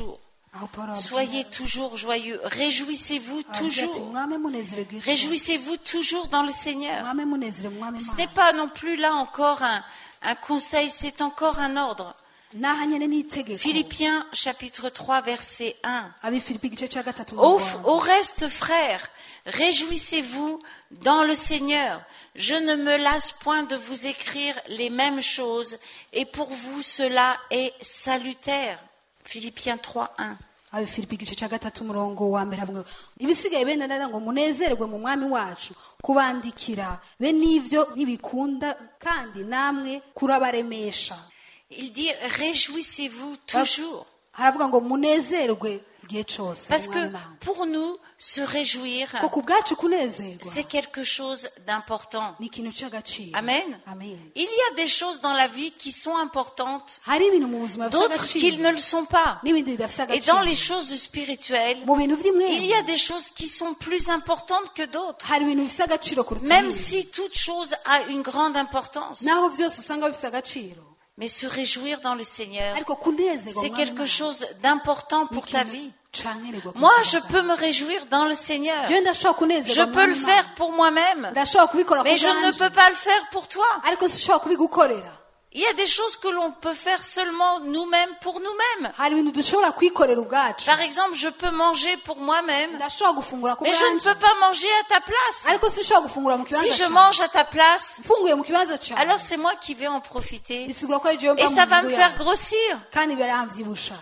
Speaker 3: aho Pawulo ababwira-
Speaker 2: Soyez toujours joyeux. Réjouissez-vous
Speaker 3: ababwira ati,
Speaker 2: toujours.
Speaker 3: mwame munezererwe iteka.
Speaker 2: Réjouissez-vous toujours dans le Seigneur.
Speaker 3: mwame munezererwe mu mwami
Speaker 2: Ce
Speaker 3: Imana.
Speaker 2: n'est pas non plus là encore un, un conseil, c'est encore un ordre.
Speaker 3: n'aha nyene n'itegeko.
Speaker 2: Philippiens chapitre trois verset un.
Speaker 3: abifilipi igice cya gatatu
Speaker 2: Au,
Speaker 3: umurongo wa
Speaker 2: au reste, frères, réjouissez-vous dans le Seigneur. Je ne me lasse point de vous écrire les mêmes choses, et pour vous cela est salutaire. Philippiens trois un.
Speaker 3: abifilipi igice cya gatatu umurongo wa mbere avuga ngo, ibisigaye bene data ngo munezerwe mu mwami wacu, kubandikira be n'ivyo ntibikunda kandi namwe kurabaremesha.
Speaker 2: Il dit réjouissez-vous toujours.
Speaker 3: haravuga ngo munezerwe igihe cyose
Speaker 2: Parce
Speaker 3: mu
Speaker 2: que
Speaker 3: mwami Imana.
Speaker 2: pour nous, se réjouir,
Speaker 3: ko ku bwacu kunezerwa
Speaker 2: c'est quelque chose d'important.
Speaker 3: ni ikintu cy'agaciro.
Speaker 2: Amen.
Speaker 3: Amen.
Speaker 2: Il y a des choses dans la vie qui sont importantes,
Speaker 3: hari ibintu mu buzima bifite
Speaker 2: d'autres qui
Speaker 3: agaciro
Speaker 2: ne le sont pas.
Speaker 3: n'ibindi bidafite
Speaker 2: Et dans
Speaker 3: agaciro.
Speaker 2: les choses spirituelles,
Speaker 3: mu bintu by'imwe
Speaker 2: il y a des choses qui sont plus importantes que d'autres.
Speaker 3: hari ibintu bifite agaciro kuruta
Speaker 2: Même
Speaker 3: ibindi.
Speaker 2: si toute chose a une grande importance.
Speaker 3: naho byose usanga bifite agaciro,
Speaker 2: Mais se réjouir dans le Seigneur,
Speaker 3: ariko kunezerwa
Speaker 2: c'est
Speaker 3: mu mwami
Speaker 2: quelque
Speaker 3: Imana
Speaker 2: chose d'important
Speaker 3: ni
Speaker 2: pour ta
Speaker 3: ikintu
Speaker 2: vie.
Speaker 3: cankenerwa ku
Speaker 2: Moi,
Speaker 3: buzima
Speaker 2: je
Speaker 3: bwawe.
Speaker 2: peux me réjouir dans le Seigneur.
Speaker 3: jewe ndashobora kunezerwa
Speaker 2: Je
Speaker 3: mu
Speaker 2: peux le
Speaker 3: mwami
Speaker 2: faire
Speaker 3: Imana.
Speaker 2: pour moi-même.
Speaker 3: ndashobora kubikora ku
Speaker 2: Mais je ne
Speaker 3: bwanjye,
Speaker 2: peux pas le faire pour toi.
Speaker 3: ariko sinshobora kubigukorera.
Speaker 2: Il y a des choses que l'on peut faire seulement nous-mêmes pour nous-mêmes.
Speaker 3: hari ibintu dushobora kwikorera ubwacu.
Speaker 2: Par exemple, je peux manger pour moi-même,
Speaker 3: ndashobora gufungura ku
Speaker 2: mais je ne
Speaker 3: bwanjye,
Speaker 2: peux pas manger à ta place.
Speaker 3: ariko sinshobora gufungura mu kibanza
Speaker 2: Si je
Speaker 3: cyawe.
Speaker 2: mange à ta place,
Speaker 3: mfunguye mu kibanza cyawe,
Speaker 2: alors c'est moi qui vais en profiter.
Speaker 3: bisigura ko ari jewe mba
Speaker 2: Et
Speaker 3: mu
Speaker 2: ça va
Speaker 3: nyungu
Speaker 2: me faire
Speaker 3: yawe,
Speaker 2: grossir.
Speaker 3: kandi biramvyibusha.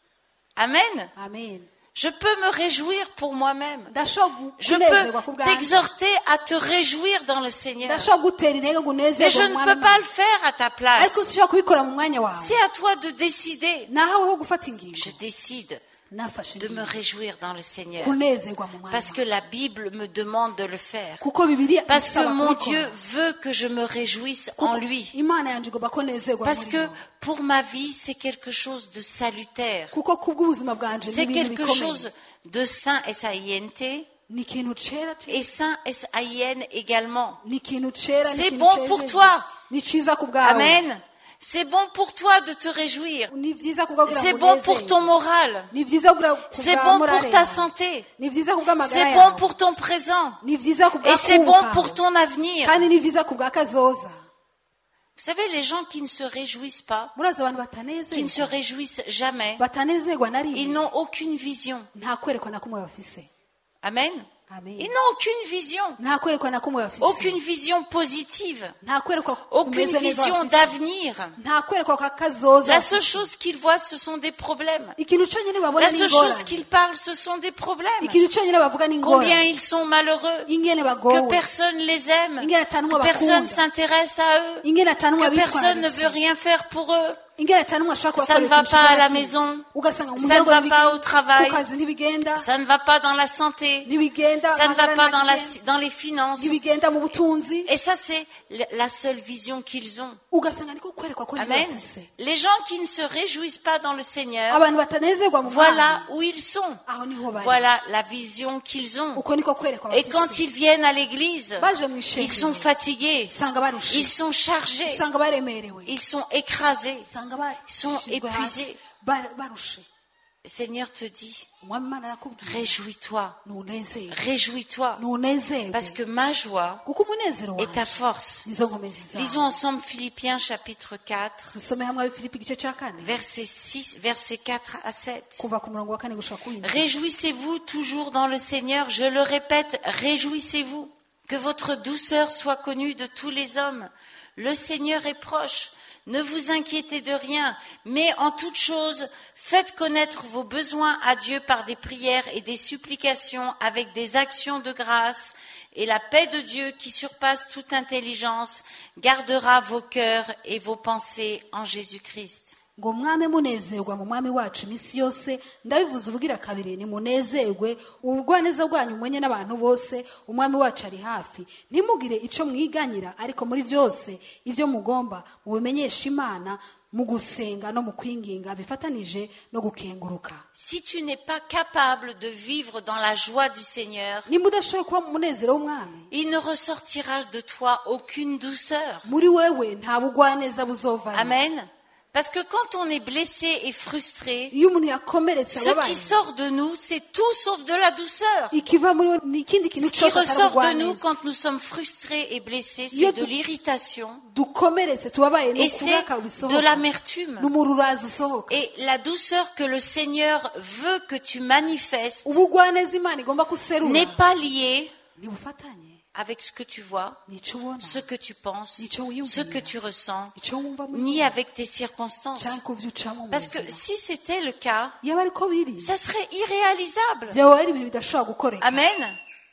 Speaker 2: Amen.
Speaker 3: Amen.
Speaker 2: Je peux me réjouir pour moi-même.
Speaker 3: ndashobora gu-
Speaker 2: Je
Speaker 3: kunezerwa ku
Speaker 2: peux
Speaker 3: bwanjye,
Speaker 2: t'exhorter à te réjouir dans le Seigneur.
Speaker 3: ndashobora gutera intege ngo
Speaker 2: Mais
Speaker 3: unezerwe
Speaker 2: je
Speaker 3: mu
Speaker 2: ne
Speaker 3: mwami
Speaker 2: peux pas
Speaker 3: Imana.
Speaker 2: le faire à ta
Speaker 3: ariko
Speaker 2: place.
Speaker 3: sinshobora kubikora mu mwanya wawe.
Speaker 2: C'est à toi de décider.
Speaker 3: nahawe ho gufata ingingo.
Speaker 2: Je décide
Speaker 3: nafashe
Speaker 2: de me
Speaker 3: ingingo
Speaker 2: réjouir dans le Seigneur.
Speaker 3: kunezerwa mu mwanya
Speaker 2: Parce
Speaker 3: wawe.
Speaker 2: que la Bible me demande de le faire.
Speaker 3: kuko bibiliya
Speaker 2: Parce que
Speaker 3: isaba
Speaker 2: mon
Speaker 3: kubikora.
Speaker 2: Dieu veut que je me réjouisse en
Speaker 3: Kuko
Speaker 2: lui.
Speaker 3: imana yanjye igomba ko nezerwa
Speaker 2: Parce
Speaker 3: muri
Speaker 2: que
Speaker 3: yo.
Speaker 2: pour ma vie, c'est quelque chose de salutaire.
Speaker 3: kuko kubw'ubuzima bwanje
Speaker 2: C'est
Speaker 3: ni ibintu
Speaker 2: quelque
Speaker 3: bikomeye.
Speaker 2: chose de saint, S A I N T,
Speaker 3: ni ikintu cera ce-
Speaker 2: et saint, S A I N également.
Speaker 3: ni ikintu cera, ni
Speaker 2: C'est
Speaker 3: ikintu
Speaker 2: bon
Speaker 3: cejeje.
Speaker 2: pour toi.
Speaker 3: ni cyiza ku bwawe.
Speaker 2: Amen. C'est bon pour toi de te réjouir.
Speaker 3: ni byiza kubwa kugira
Speaker 2: C'est
Speaker 3: ngo
Speaker 2: bon pour
Speaker 3: unezerwe.
Speaker 2: ton moral.
Speaker 3: ni byiza kubwa
Speaker 2: C'est
Speaker 3: kubwa
Speaker 2: bon
Speaker 3: morale
Speaker 2: pour ta
Speaker 3: yawe.
Speaker 2: santé.
Speaker 3: ni byiza kubw'amagara
Speaker 2: C'est
Speaker 3: yawe.
Speaker 2: bon pour ton présent.
Speaker 3: ni byiza kubwa
Speaker 2: Et c'est bon
Speaker 3: kubaho.
Speaker 2: pour ton avenir.
Speaker 3: kandi ni byiza kubwa kazoza.
Speaker 2: Vous savez, les gens qui ne se réjouissent pas,
Speaker 3: murazi abantu
Speaker 2: qui ne se
Speaker 3: batanezerwa
Speaker 2: réjouissent jamais,
Speaker 3: batanezerwa na
Speaker 2: ils
Speaker 3: rimwe
Speaker 2: n'ont aucune vision.
Speaker 3: nta kwerekwa na kumwe bafise.
Speaker 2: Amen.
Speaker 3: Amen.
Speaker 2: Ils n'ont aucune vision.
Speaker 3: nta kwerekwa na kumwe bafise.
Speaker 2: Aucune vision positive.
Speaker 3: nta kwerekwa
Speaker 2: Aucune
Speaker 3: kumeze neza
Speaker 2: vision
Speaker 3: bafise.
Speaker 2: d'avenir.
Speaker 3: nta kwerekwa kwa kazoza
Speaker 2: La seule
Speaker 3: bafise.
Speaker 2: chose qu'ils voient, ce sont des problèmes.
Speaker 3: ikintu cyonyine babona
Speaker 2: La
Speaker 3: ni
Speaker 2: seule chose
Speaker 3: ingorane.
Speaker 2: qu'ils parlent, ce sont des problèmes.
Speaker 3: ikintu cyonyine bavuga ni
Speaker 2: Combien
Speaker 3: ingorane.
Speaker 2: ils sont malheureux.
Speaker 3: ingene
Speaker 2: Que
Speaker 3: bagowe,
Speaker 2: personne les aime.
Speaker 3: ingene atanumwe
Speaker 2: Que personne
Speaker 3: bakunda,
Speaker 2: s'intéresse à eux.
Speaker 3: ingene atanumwe
Speaker 2: Que personne ne veut
Speaker 3: abitwararitse,
Speaker 2: rien faire pour eux.
Speaker 3: ingene atanumwe ashaka
Speaker 2: Ça ne
Speaker 3: kubakorera
Speaker 2: va
Speaker 3: ikintu
Speaker 2: pas à la
Speaker 3: kizakira.
Speaker 2: maison.
Speaker 3: ugasanga mu
Speaker 2: Ça ne
Speaker 3: muryango
Speaker 2: va
Speaker 3: ntibigenda,
Speaker 2: pas au travail.
Speaker 3: ku kazi ntibigenda,
Speaker 2: Ça ne va pas dans la santé.
Speaker 3: ntibigenda,
Speaker 2: Ça ne va
Speaker 3: amagara
Speaker 2: pas dans, la,
Speaker 3: ntibigenda,
Speaker 2: dans les finances.
Speaker 3: ntibigenda mu butunzi,
Speaker 2: Et ça, c'est la- la seule vision qu'ils ont.
Speaker 3: ugasanga niko kwerekwa ko
Speaker 2: Amen.
Speaker 3: bafise.
Speaker 2: Les gens qui ne se réjouissent pas dans le Seigneur,
Speaker 3: abantu batanezerwa mu
Speaker 2: voilà
Speaker 3: Mana,
Speaker 2: où ils sont.
Speaker 3: aho niho bari.
Speaker 2: Voilà la vision qu'ils ont.
Speaker 3: uko niko kwerekwa
Speaker 2: Et
Speaker 3: bafise.
Speaker 2: quand ils viennent à l'église,
Speaker 3: baje mu
Speaker 2: ils
Speaker 3: ishengero,
Speaker 2: sont fatigués,
Speaker 3: usanga barushe,
Speaker 2: ils sont chargés,
Speaker 3: usanga baremerewe,
Speaker 2: ils sont écrasés.
Speaker 3: usanga
Speaker 2: Ils sont
Speaker 3: bashyizwe hasi,
Speaker 2: épuisés.
Speaker 3: bar- barushe.
Speaker 2: Le Seigneur te dit,
Speaker 3: umwami Imana arakubwira
Speaker 2: réjouis-toi,
Speaker 3: nunezerwe,
Speaker 2: réjouis-toi,
Speaker 3: nunezerwe,
Speaker 2: parce que ma joie
Speaker 3: kuko umunezero
Speaker 2: est ta
Speaker 3: wawe
Speaker 2: force.
Speaker 3: nizo nkomezi zawe.
Speaker 2: Lisons ensemble Philippiens chapitre quatre,
Speaker 3: dusome hamwe abifilipi igice cya kane
Speaker 2: versets six, versets quatre à sept.
Speaker 3: kuva ku murongo wa kane gushika ku w'indwi.
Speaker 2: Réjouissez-vous toujours dans le Seigneur, je le répète, réjouissez-vous. Que votre douceur soit connue de tous les hommes. Le Seigneur est proche. Ne vous inquiétez de rien, mais en toute chose, faites connaître vos besoins à Dieu par des prières et des supplications avec des actions de grâce. Et la paix de Dieu qui surpasse toute intelligence gardera vos cœurs et vos pensées en Jésus-Christ.
Speaker 3: ngo mwame munezerwa mu mwami wacu iminsi yose ndabivuze ubugira kabiri ni munezerwe ubugwaneza bwanyu mwenye n'abantu bose umwami wacu ari hafi ntimugire ico mwiganyira ariko muri byose ivyo mugomba mubimenyesha Imana mu gusenga no mu kwinginga bifatanije no gukenguruka.
Speaker 2: Si tu n'es pas capable de vivre dans la joie du Seigneur,
Speaker 3: nimba udashoboye kuba mu munezero w'umwami
Speaker 2: il ne ressortira de toi aucune douceur.
Speaker 3: muri wewe nta bugwaneza buzovamo.
Speaker 2: Amen. Parce que quand on est blessé et frustré,
Speaker 3: iyo umuntu yakomeretse
Speaker 2: ce
Speaker 3: ababaye
Speaker 2: qui sort de nous, c'est tout sauf de la douceur.
Speaker 3: ikiva muri we ni ikindi kintu
Speaker 2: Ce qui
Speaker 3: cyose atari
Speaker 2: ressort de
Speaker 3: ubugwaneza.
Speaker 2: nous quand nous sommes frustrés et blessés,
Speaker 3: Iyo
Speaker 2: c'est de
Speaker 3: du-
Speaker 2: l'irritation
Speaker 3: dukomeretse tubabaye ni
Speaker 2: et c'est
Speaker 3: ukuraka
Speaker 2: de
Speaker 3: bisohoka
Speaker 2: l'amertume.
Speaker 3: n'umururazi usohoka
Speaker 2: Et la douceur que le Seigneur veut que tu manifestes
Speaker 3: ubugwaneza imana igomba kuserura
Speaker 2: n'est pas liée
Speaker 3: nibufatanye
Speaker 2: avec ce que tu vois,
Speaker 3: nicyo ubona
Speaker 2: ce que tu penses,
Speaker 3: Nicyo
Speaker 2: ce
Speaker 3: wiyumvira.
Speaker 2: que tu ressens,
Speaker 3: icyo wumva muri
Speaker 2: ni
Speaker 3: wowe,
Speaker 2: avec tes circonstances.
Speaker 3: cyangwa ku byo ucamo mu
Speaker 2: Parce que
Speaker 3: buzima.
Speaker 2: si c'était le cas,
Speaker 3: yaba ariko biri
Speaker 2: ça serait irréalisable.
Speaker 3: byoba ari ibintu bidashobora gukoreka
Speaker 2: Amen.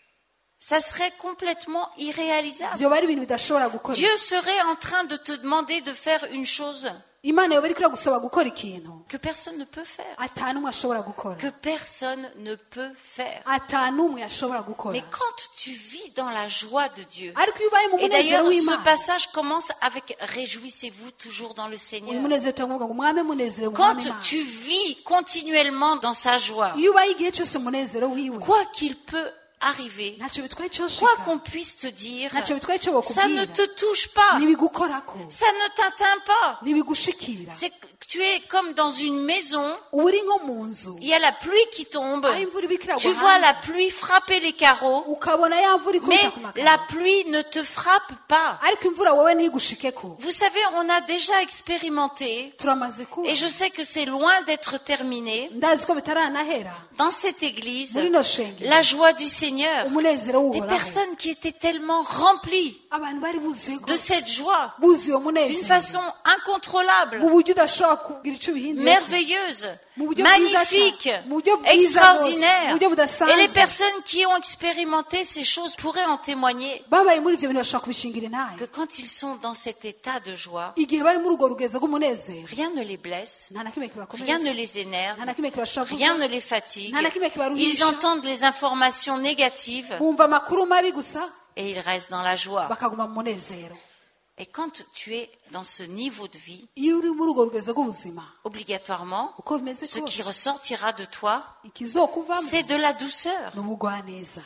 Speaker 2: Ça serait complètement irréalisable.
Speaker 3: byoba ari ibintu bidashobora gukoreka
Speaker 2: Dieu serait en train de te demander de faire une chose
Speaker 3: imana yoba iriko iragusaba gukora ikintu
Speaker 2: que personne ne peut faire.
Speaker 3: ata n'umwe ashobora gukora
Speaker 2: Que personne ne peut faire.
Speaker 3: ata n'umwe ashobora gukora
Speaker 2: Mais quand tu vis dans la joie de Dieu,
Speaker 3: ariko iyo ubaye mu
Speaker 2: et
Speaker 3: munezero
Speaker 2: d'ailleurs ce
Speaker 3: w'imana
Speaker 2: passage commence avec réjouissez-vous toujours dans le
Speaker 3: uyu
Speaker 2: Seigneur.
Speaker 3: munezero turavuga ngo mwame munezero
Speaker 2: Quand
Speaker 3: mwame imana
Speaker 2: tu vis continuellement dans sa joie,
Speaker 3: iyo ubaye igihe cyose munezero wiwe
Speaker 2: quoi qu'il peut arriver,
Speaker 3: ntacyo bitwaye icyo
Speaker 2: quoi
Speaker 3: ushika
Speaker 2: qu'on puisse te dire,
Speaker 3: ntacyo bitwaye icyo
Speaker 2: ça ne
Speaker 3: bakubwira
Speaker 2: te touche pas,
Speaker 3: ntibigukorako
Speaker 2: ça ne t'atteint pas.
Speaker 3: ntibigushikira
Speaker 2: C'est que tu es comme dans une maison,
Speaker 3: uba uri nko mu nzu
Speaker 2: il y a la pluie qui tombe,
Speaker 3: aho imvura iba ikiragwa
Speaker 2: tu vois la
Speaker 3: hanze
Speaker 2: pluie frapper les carreaux,
Speaker 3: ukabona ya mvura
Speaker 2: mais
Speaker 3: ikubita ku makaro
Speaker 2: la pluie ne te frappe pas.
Speaker 3: ariko imvura wowe ntigushikeko
Speaker 2: Vous savez, on a déjà expérimenté,
Speaker 3: turamaze kuba
Speaker 2: et je sais que c'est loin d'être terminé,
Speaker 3: ndazi ko bitaranahera
Speaker 2: dans cette église,
Speaker 3: muri no shengero
Speaker 2: la joie du Seigneur.
Speaker 3: umunezero
Speaker 2: Des
Speaker 3: w'uhoraho
Speaker 2: personnes qui étaient tellement remplies
Speaker 3: abantu bari buzuye
Speaker 2: de
Speaker 3: rwose
Speaker 2: cette joie,
Speaker 3: buzuye uwo
Speaker 2: d'une
Speaker 3: munezero
Speaker 2: façon incontrôlable,
Speaker 3: mu buryo udashobora kugira icyo ubihinduye
Speaker 2: merveilleuse,
Speaker 3: mu buryo bwiza
Speaker 2: magnifique,
Speaker 3: cyane, mu buryo bwiza rwose,
Speaker 2: extraordinaire.
Speaker 3: mu buryo
Speaker 2: Et les
Speaker 3: budasanzwe
Speaker 2: personnes qui ont expérimenté ces choses pourraient en témoigner
Speaker 3: babaye muri ibyo bintu bashobora kubishingira intaye
Speaker 2: que quand ils sont dans cet état de joie,
Speaker 3: igihe bari muri urwo rugezo rw'umunezero
Speaker 2: rien ne les blesse,
Speaker 3: nta na kimwe
Speaker 2: rien ne
Speaker 3: kibakomeretsa
Speaker 2: les énerve,
Speaker 3: nta na kimwe kibashavuza
Speaker 2: rien ne les fatigue.
Speaker 3: nta na kimwe
Speaker 2: Ils
Speaker 3: kibaruhisha
Speaker 2: entendent les informations négatives
Speaker 3: bumva amakuru mabi gusa
Speaker 2: et ils restent dans la joie.
Speaker 3: bakaguma mu munezero
Speaker 2: Et quand tu es dans ce niveau de vie,
Speaker 3: iyo uri muri urwo rugezo rw'ubuzima
Speaker 2: obligatoirement,
Speaker 3: uko bimeze
Speaker 2: ce qui
Speaker 3: kose
Speaker 2: ressortira de toi,
Speaker 3: ikizokuvamo
Speaker 2: c'est de la douceur.
Speaker 3: ni ubugwaneza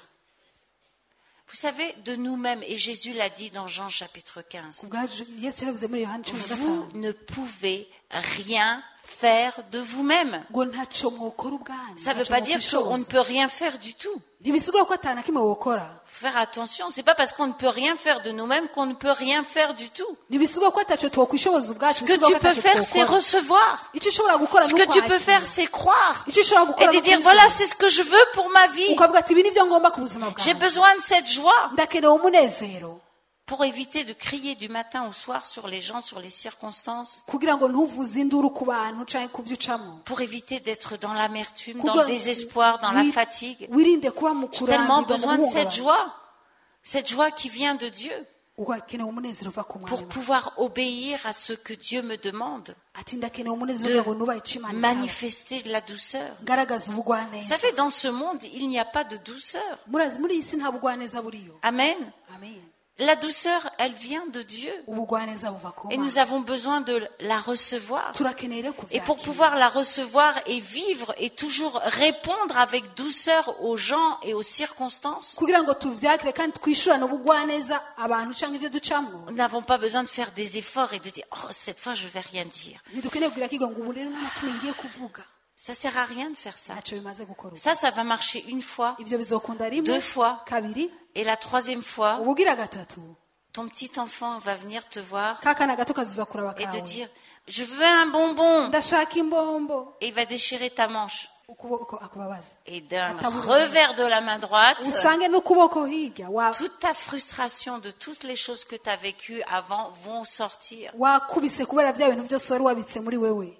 Speaker 2: Vous savez, de nous-mêmes, et Jésus l'a dit dans Jean chapitre quinze,
Speaker 3: ku bwacu yesu yaravuze muri yohani cumi na
Speaker 2: vous
Speaker 3: gatanu
Speaker 2: ne pouvez rien faire de vous-même.
Speaker 3: ngo ntacyo mwokora ubwanyu
Speaker 2: Ça ne veut
Speaker 3: ntacyo
Speaker 2: pas dire qu'on ne
Speaker 3: mwokwishoboza.
Speaker 2: peut rien faire du tout.
Speaker 3: ntibisigura ko atana kimwe wokora
Speaker 2: Faire attention, c'est pas parce qu'on ne peut rien faire de nous-mêmes qu'on ne peut rien faire du tout.
Speaker 3: ntibisigura ko atacyo twokwishoboza ubwacu
Speaker 2: Ce que
Speaker 3: bisigura
Speaker 2: tu
Speaker 3: ko
Speaker 2: peux
Speaker 3: atacyo
Speaker 2: faire, c'est
Speaker 3: twokora.
Speaker 2: recevoir.
Speaker 3: icyo ushobora gukora
Speaker 2: Ce
Speaker 3: ni
Speaker 2: que tu peux
Speaker 3: ukwakira.
Speaker 2: faire, c'est croire.
Speaker 3: icyo ushobora
Speaker 2: Et
Speaker 3: gukora
Speaker 2: de
Speaker 3: ni
Speaker 2: dire,
Speaker 3: ukwizera.
Speaker 2: voilà, c'est ce que je veux pour ma vie.
Speaker 3: ukavuga ati ibi nibyo ngomba ku buzima
Speaker 2: J'ai
Speaker 3: bwawe
Speaker 2: besoin de cette joie
Speaker 3: ndakeneye umunezero
Speaker 2: pour éviter de crier du matin au soir sur les gens, sur les circonstances,
Speaker 3: kugira ngo ntuvuze induru ku bantu cyangwa ku byo ucamo
Speaker 2: pour éviter d'être dans l'amertume, dans
Speaker 3: Kugira-
Speaker 2: le désespoir, dans la
Speaker 3: wi-
Speaker 2: fatigue.
Speaker 3: wirinde kuba mu
Speaker 2: J'ai tellement
Speaker 3: kurambirwa
Speaker 2: besoin
Speaker 3: mu
Speaker 2: de cette
Speaker 3: guhungabana
Speaker 2: joie, cette joie qui vient de Dieu,
Speaker 3: ugakeneye umunezero uva ku
Speaker 2: pour
Speaker 3: mwami
Speaker 2: pouvoir obéir à ce que Dieu me demande,
Speaker 3: ati ndakeneye umunezero kugira ngo nubahe icyo Imana isaba.
Speaker 2: manifester de la douceur.
Speaker 3: garagaza
Speaker 2: Vous
Speaker 3: ubugwaneza
Speaker 2: savez, dans ce monde, il n'y a pas de douceur.
Speaker 3: murazi muri iyi si nta bugwaneza buriyo
Speaker 2: Amen.
Speaker 3: amen
Speaker 2: La douceur, elle vient de Dieu.
Speaker 3: ubugwaneza buva ku
Speaker 2: Et
Speaker 3: Mana.
Speaker 2: nous avons besoin de la recevoir.
Speaker 3: turakeneye rero
Speaker 2: Et pour
Speaker 3: kubyakira
Speaker 2: pouvoir la recevoir et vivre et toujours répondre avec douceur aux gens et aux circonstances,
Speaker 3: kugira ngo tuvyakire kandi twishurane ubugwaneza abantu cyangwa ibyo ducamo
Speaker 2: nous n'avons pas besoin de faire des efforts et de dire, oh, cette fois, je vais rien dire.
Speaker 3: ntidukeneye kugira kigo ngo ubu rero nta na kimwe ngiye kuvuga
Speaker 2: Ça sert à rien de faire ça.
Speaker 3: ntacyo bimaze gukora
Speaker 2: Ça, ça va marcher une fois,
Speaker 3: ibyo bizokunda rimwe
Speaker 2: deux fois,
Speaker 3: kabiri
Speaker 2: et la troisième fois,
Speaker 3: ubugira gatatu
Speaker 2: ton petit enfant va venir te voir
Speaker 3: kakana gato kazuza kuraba
Speaker 2: et te
Speaker 3: kawe
Speaker 2: dire, je veux un bonbon.
Speaker 3: ndashaka imbombo
Speaker 2: Et il va déchirer ta manche.
Speaker 3: ukuboko akubabaza
Speaker 2: Et d'un
Speaker 3: Atabura.
Speaker 2: revers de la main droite,
Speaker 3: usange n'ukuboko hirya wa-
Speaker 2: toute ta frustration de toutes les choses que tu as vécues avant vont sortir.
Speaker 3: wakubise kubera bya bintu byose wari wabitse muri wewe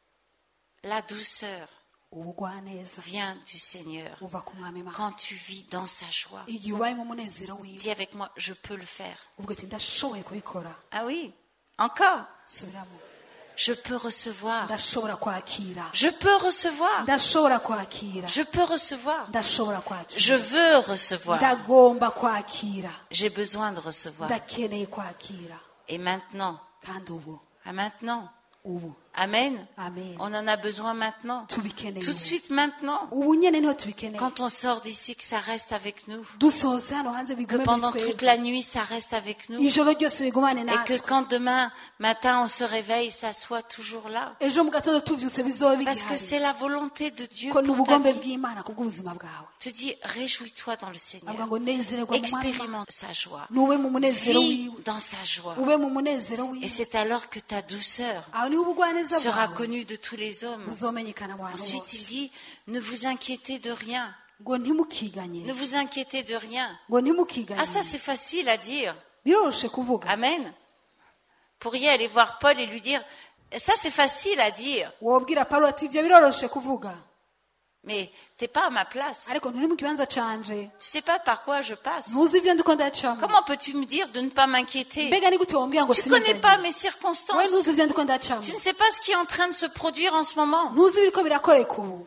Speaker 2: La douceur
Speaker 3: ubugwaneza
Speaker 2: vient du Seigneur
Speaker 3: buva ku mwami Imana
Speaker 2: quand tu vis dans sa joie.
Speaker 3: igihe ubaye mu munezero wiwe
Speaker 2: Dis avec moi, je peux le faire.
Speaker 3: uvuga ati ndashoboye kubikora
Speaker 2: Ah oui, encore.
Speaker 3: subiramo
Speaker 2: Je peux recevoir.
Speaker 3: ndashobora kwakira
Speaker 2: Je peux recevoir.
Speaker 3: ndashobora kwakira
Speaker 2: Je peux recevoir.
Speaker 3: ndashobora kwakira
Speaker 2: Je veux recevoir.
Speaker 3: ndagomba kwakira
Speaker 2: J'ai besoin de recevoir.
Speaker 3: ndakeneye kwakira
Speaker 2: Et maintenant,
Speaker 3: kandi ubu
Speaker 2: à maintenant,
Speaker 3: ubu
Speaker 2: Amen.
Speaker 3: Amen.
Speaker 2: On en a besoin maintenant.
Speaker 3: Tubikeneye.
Speaker 2: Tout de suite maintenant.
Speaker 3: Ubu nyene niho tubikeneye.
Speaker 2: Quand on sort d'ici, que ça reste avec nous.
Speaker 3: dusohotse hano hanze
Speaker 2: Que
Speaker 3: bigume
Speaker 2: pendant
Speaker 3: muri
Speaker 2: toute
Speaker 3: twebwe.
Speaker 2: la nuit, ça reste avec nous.
Speaker 3: ijoro ryose bigumane
Speaker 2: Et
Speaker 3: natwe.
Speaker 2: que quand demain matin, on se réveille, ça soit toujours là.
Speaker 3: ejo mu gatondo tuvyutse bizoba
Speaker 2: Parce que
Speaker 3: bigihari.
Speaker 2: c'est la volonté de Dieu
Speaker 3: ko ni
Speaker 2: pour ta
Speaker 3: ubugombe
Speaker 2: vie.
Speaker 3: bw'imana kubw'ubuzima bwawe.
Speaker 2: Tu dis, réjouis-toi dans le
Speaker 3: avuga
Speaker 2: Seigneur.
Speaker 3: ngo nezererwa mu mwana
Speaker 2: Expérimente sa joie.
Speaker 3: nube mu munezero
Speaker 2: Vis
Speaker 3: wiwe.
Speaker 2: dans sa joie.
Speaker 3: ube mu munezero
Speaker 2: Et
Speaker 3: wiwe.
Speaker 2: c'est alors que ta douceur
Speaker 3: aho niho ubugwaneza
Speaker 2: sera
Speaker 3: bwawe
Speaker 2: connue de tous les hommes.
Speaker 3: buzomenyekana mu bantu
Speaker 2: Ensuite, il
Speaker 3: bose.
Speaker 2: dit, ne vous inquiétez de rien.
Speaker 3: ngo
Speaker 2: Ne
Speaker 3: ntimukiganyire.
Speaker 2: vous inquiétez de rien.
Speaker 3: ngo
Speaker 2: Ah, ça,
Speaker 3: ntimukiganyire.
Speaker 2: c'est facile à dire.
Speaker 3: biroroshe kuvuga.
Speaker 2: Amen. Vous pourriez aller voir Paul et lui dire, ça, c'est facile à dire.
Speaker 3: wobwira Pawulo ati ibyo biroroshe kuvuga.
Speaker 2: Mais t'es pas à ma place.
Speaker 3: ariko nturi mu kibanza canje.
Speaker 2: Tu sais pas par quoi je passe.
Speaker 3: ntuzi ibyo ndiko ndacamo.
Speaker 2: Comment peux-tu me dire de ne pas m'inquiéter?
Speaker 3: mbega ni gute wombwira ngo
Speaker 2: Tu connais
Speaker 3: siniganyire?
Speaker 2: pas mes
Speaker 3: wowe
Speaker 2: circonstances.
Speaker 3: ntuzi ibyo ndiko ndacamo.
Speaker 2: Tu ne sais pas ce qui est en train de se produire en ce moment.
Speaker 3: ntuzi ibiriko birakoreka ubu.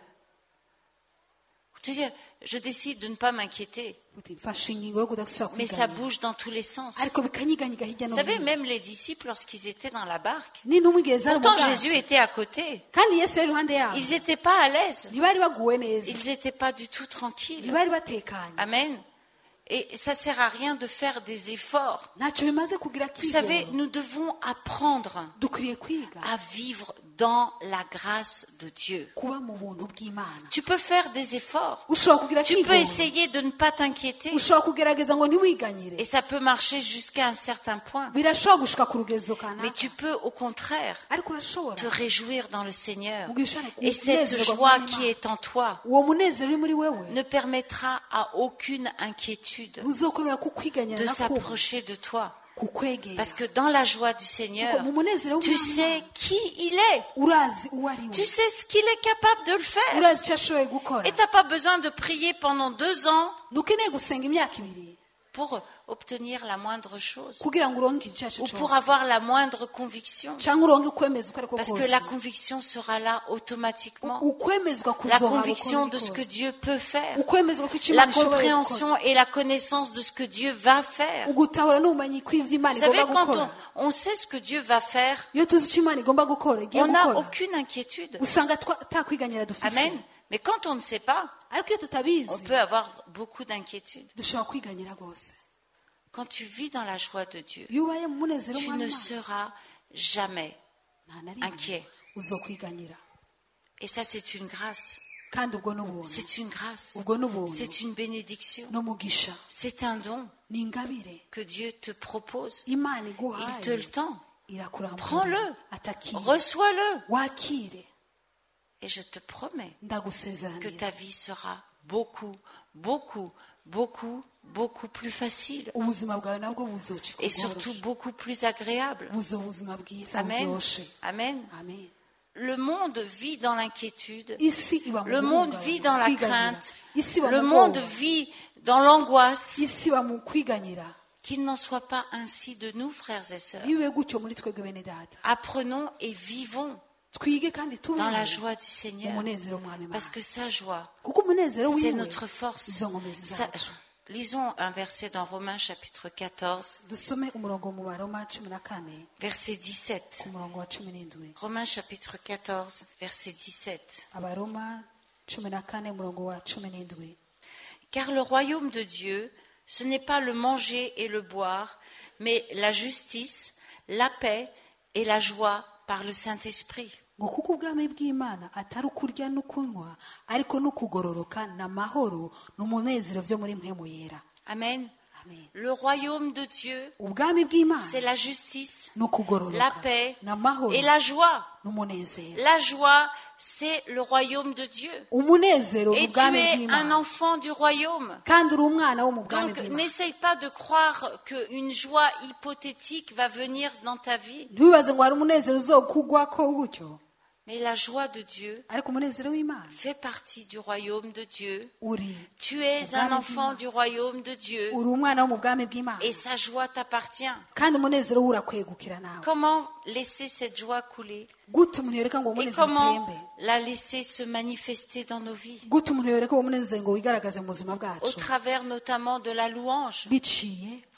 Speaker 2: Tu dis, je décide de ne pas m'inquiéter.
Speaker 3: uti mfashe ingingo yo kudasubira
Speaker 2: Mais ça
Speaker 3: kwiganyira.
Speaker 2: bouge dans tous les sens.
Speaker 3: ariko bikanyiganyiga hirya
Speaker 2: Vous
Speaker 3: no
Speaker 2: savez,
Speaker 3: hino.
Speaker 2: même les disciples, lorsqu'ils étaient dans la barque,
Speaker 3: n'intumwa igihe zari mu
Speaker 2: pourtant
Speaker 3: bwato.
Speaker 2: Jésus était à côté.
Speaker 3: kandi yesu yari iruhande yabo.
Speaker 2: Ils n'étaient pas à l'aise.
Speaker 3: ntibari baguwe neza.
Speaker 2: Ils n'étaient pas du tout tranquilles.
Speaker 3: ntibari batekanye.
Speaker 2: Amen. Et ça sert à rien de faire des efforts.
Speaker 3: ntacyo bimaze kugira
Speaker 2: Vous savez,
Speaker 3: kigero.
Speaker 2: nous devons apprendre
Speaker 3: dukwiriye kwiga
Speaker 2: à vivre dans la grâce de Dieu.
Speaker 3: kuba mu buntu bw'imana.
Speaker 2: Tu peux faire des efforts.
Speaker 3: ushobora kugira
Speaker 2: Tu peux
Speaker 3: kigero.
Speaker 2: essayer de ne pas t'inquiéter.
Speaker 3: ushobora kugerageza ngo ntiwiganyire.
Speaker 2: Et ça peut marcher jusqu'à un certain point.
Speaker 3: birashobora gushika ku rugezo
Speaker 2: Mais
Speaker 3: kanaka.
Speaker 2: tu peux au contraire
Speaker 3: ariko urashobora
Speaker 2: te réjouir dans le Seigneur.
Speaker 3: ugishane
Speaker 2: Et cette
Speaker 3: kunezerwa
Speaker 2: joie
Speaker 3: n'Imana.
Speaker 2: qui est en toi
Speaker 3: uwo munezero uri muri wewe
Speaker 2: ne permettra à aucune inquiétude
Speaker 3: uzokorera kukwiganyira
Speaker 2: de
Speaker 3: na kuba
Speaker 2: s'approcher de toi.
Speaker 3: kukwegera.
Speaker 2: Parce que dans la joie du
Speaker 3: kuko
Speaker 2: Seigneur,
Speaker 3: mu munezero
Speaker 2: tu
Speaker 3: w'Imana
Speaker 2: sais qui il est.
Speaker 3: urazi uwo ari
Speaker 2: Tu
Speaker 3: we.
Speaker 2: sais ce qu'il est capable de le faire.
Speaker 3: urazi icyo ashoboye gukora.
Speaker 2: Et tu n'as pas besoin de prier pendant deux ans
Speaker 3: ntukeneye gusenga imyaka ibiri
Speaker 2: pour obtenir la moindre chose.
Speaker 3: kugira ngo uronke icyo ari cyo
Speaker 2: Ou pour
Speaker 3: cyose.
Speaker 2: avoir la moindre conviction.
Speaker 3: cyangwa uronke ukwemeza uko ari ko
Speaker 2: Parce que
Speaker 3: kose.
Speaker 2: la conviction sera là automatiquement.
Speaker 3: ukwemezwa
Speaker 2: La
Speaker 3: kuzohaba
Speaker 2: conviction
Speaker 3: uko
Speaker 2: de ce que
Speaker 3: biri kose.
Speaker 2: Dieu peut faire.
Speaker 3: ukwemezwa ko icyo
Speaker 2: La
Speaker 3: Imana ishoboye gukora.
Speaker 2: compréhension et la connaissance de ce que Dieu va faire.
Speaker 3: ugutahura n'ubumenyi kw'ibyo Imana
Speaker 2: Vous savez,
Speaker 3: igomba
Speaker 2: quand
Speaker 3: gukora.
Speaker 2: on, on sait ce que Dieu va faire,
Speaker 3: iyo tuzi icyo Imana igomba gukora igiye
Speaker 2: on n'a
Speaker 3: gukora
Speaker 2: aucune inquiétude.
Speaker 3: usanga twa- atakwiganyira dufise.
Speaker 2: Amen. Mais quand on ne sait pas,
Speaker 3: ariko iyo
Speaker 2: on
Speaker 3: tutabizi
Speaker 2: peut avoir beaucoup d'inquiétude.
Speaker 3: dushobora kwiganyira rwose.
Speaker 2: Quand tu vis dans la joie de Dieu,
Speaker 3: iyo ubaye mu munezero
Speaker 2: tu
Speaker 3: w'Imana
Speaker 2: ne seras jamais
Speaker 3: nta na rimwe
Speaker 2: inquiet.
Speaker 3: uzokwiganyira.
Speaker 2: Et ça, c'est une grâce.
Speaker 3: kandi ubwo n'ubuntu
Speaker 2: C'est une grâce.
Speaker 3: ubwo n'ubuntu
Speaker 2: C'est une bénédiction.
Speaker 3: n'umugisha
Speaker 2: C'est un don
Speaker 3: ni ingabire
Speaker 2: que Dieu te propose.
Speaker 3: Imana
Speaker 2: Il
Speaker 3: iguhaye
Speaker 2: te le tend.
Speaker 3: irakurambura.
Speaker 2: Prends-le.
Speaker 3: atakire
Speaker 2: Reçois-le.
Speaker 3: wakire
Speaker 2: Et je te promets que
Speaker 3: ndagusezeranira
Speaker 2: ta vie sera beaucoup, beaucoup, beaucoup, beaucoup plus facile.
Speaker 3: ubuzima bwawe nabwo buzoca
Speaker 2: Et surtout beaucoup plus agréable.
Speaker 3: buzoba ubuzima bwiza
Speaker 2: Amen.
Speaker 3: buryoshye.
Speaker 2: Amen.
Speaker 3: amen.
Speaker 2: Le monde vit dans l'inquiétude.
Speaker 3: isi iba mu
Speaker 2: Le monde
Speaker 3: guhungabana,
Speaker 2: vit dans la
Speaker 3: kwiganyira.
Speaker 2: crainte.
Speaker 3: isi iba
Speaker 2: Le
Speaker 3: mu
Speaker 2: monde
Speaker 3: bwoba.
Speaker 2: vit dans l'angoisse.
Speaker 3: isi iba mu kwiganyira.
Speaker 2: Qu'il n'en soit pas ainsi de nous, frères et sœurs.
Speaker 3: bibe gutyo muri twebwe bene data.
Speaker 2: Apprenons et vivons
Speaker 3: twige kandi
Speaker 2: dans
Speaker 3: tubeho
Speaker 2: la joie du Seigneur.
Speaker 3: umunezero w'Umwami
Speaker 2: Parce
Speaker 3: Imana.
Speaker 2: que sa joie,
Speaker 3: kuko umunezero
Speaker 2: c'est
Speaker 3: wiwe
Speaker 2: notre force.
Speaker 3: izo nkomezi
Speaker 2: Ça-
Speaker 3: zacu.
Speaker 2: lisons un verset dans Romains chapitre quatorze,
Speaker 3: dusome umurongo mu baroma cumi na kane
Speaker 2: verset dix-sept.
Speaker 3: umurongo wa cumi n'indwi.
Speaker 2: Romains chapitre quatorze, verset dix-sept.
Speaker 3: abaroma cumi na kane umurongo wa cumi n'indwi.
Speaker 2: Car le royaume de Dieu, ce n'est pas le manger et le boire, mais la justice, la paix et la joie par le Saint-Esprit.
Speaker 3: ngo kuko ubwami bw'Imana atari ukurya no kunywa ariko no kugororoka n'amahoro n'umunezero byo muri mpemu yera.
Speaker 2: Amen.
Speaker 3: Amen.
Speaker 2: Le royaume de Dieu,
Speaker 3: ubwami bw'Imana
Speaker 2: c'est la justice,
Speaker 3: no kugororoka
Speaker 2: la paix
Speaker 3: n'amahoro
Speaker 2: et la joie.
Speaker 3: n'umunezero.
Speaker 2: La joie, c'est le royaume de Dieu.
Speaker 3: umunezero
Speaker 2: Et tu
Speaker 3: ubwami
Speaker 2: es un
Speaker 3: bw'Imana
Speaker 2: enfant du royaume.
Speaker 3: kandi uri umwana wo mu bwami
Speaker 2: Donc,
Speaker 3: bw'Imana.
Speaker 2: n'essaye pas de croire qu'une joie hypothétique va venir dans ta vie.
Speaker 3: ntiwibaze ngo hari umunezero uzokugwako gutyo,
Speaker 2: Mais la joie de Dieu
Speaker 3: ariko umunezero w'Imana
Speaker 2: fait partie du royaume de Dieu.
Speaker 3: uri
Speaker 2: Tu es un enfant du royaume de Dieu.
Speaker 3: uri umwana wo mu bwami bw'Imana
Speaker 2: Et sa joie t'appartient.
Speaker 3: kandi umunezero we urakwegukira nawe.
Speaker 2: Comment laisser cette joie couler?
Speaker 3: gute umuntu yoreka ngo uwo
Speaker 2: Et
Speaker 3: munezero
Speaker 2: comment
Speaker 3: utembe?
Speaker 2: la laisser se manifester dans nos vies?
Speaker 3: gute umuntu yoreka uwo munezero ngo wigaragaze mu buzima
Speaker 2: Au
Speaker 3: bwacu
Speaker 2: travers notamment de la louange.
Speaker 3: biciye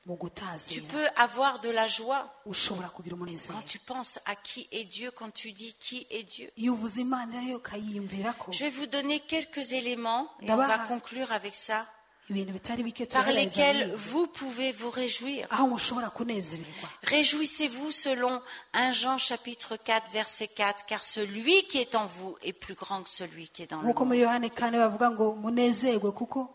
Speaker 3: mu
Speaker 2: Tu
Speaker 3: gutazira
Speaker 2: peux avoir de la joie
Speaker 3: ushobora kugira umunezero
Speaker 2: quand tu penses à qui est Dieu, quand tu dis qui est Dieu.
Speaker 3: iyo uvuze imana rero ukayiyumvirako
Speaker 2: Je vais vous donner quelques éléments et on
Speaker 3: D'abord,
Speaker 2: va conclure avec ça,
Speaker 3: ibintu bitari bike
Speaker 2: par
Speaker 3: turahereza
Speaker 2: lesquels
Speaker 3: muri ibi.
Speaker 2: vous pouvez vous réjouir.
Speaker 3: aho mushobora kunezererwa
Speaker 2: Réjouissez-vous selon premier Jean chapitre quatre verset quatre, car celui qui est en vous est plus grand que celui qui est dans le
Speaker 3: nk'uko muri
Speaker 2: monde.
Speaker 3: yohane kane bavuga ngo munezerwe kuko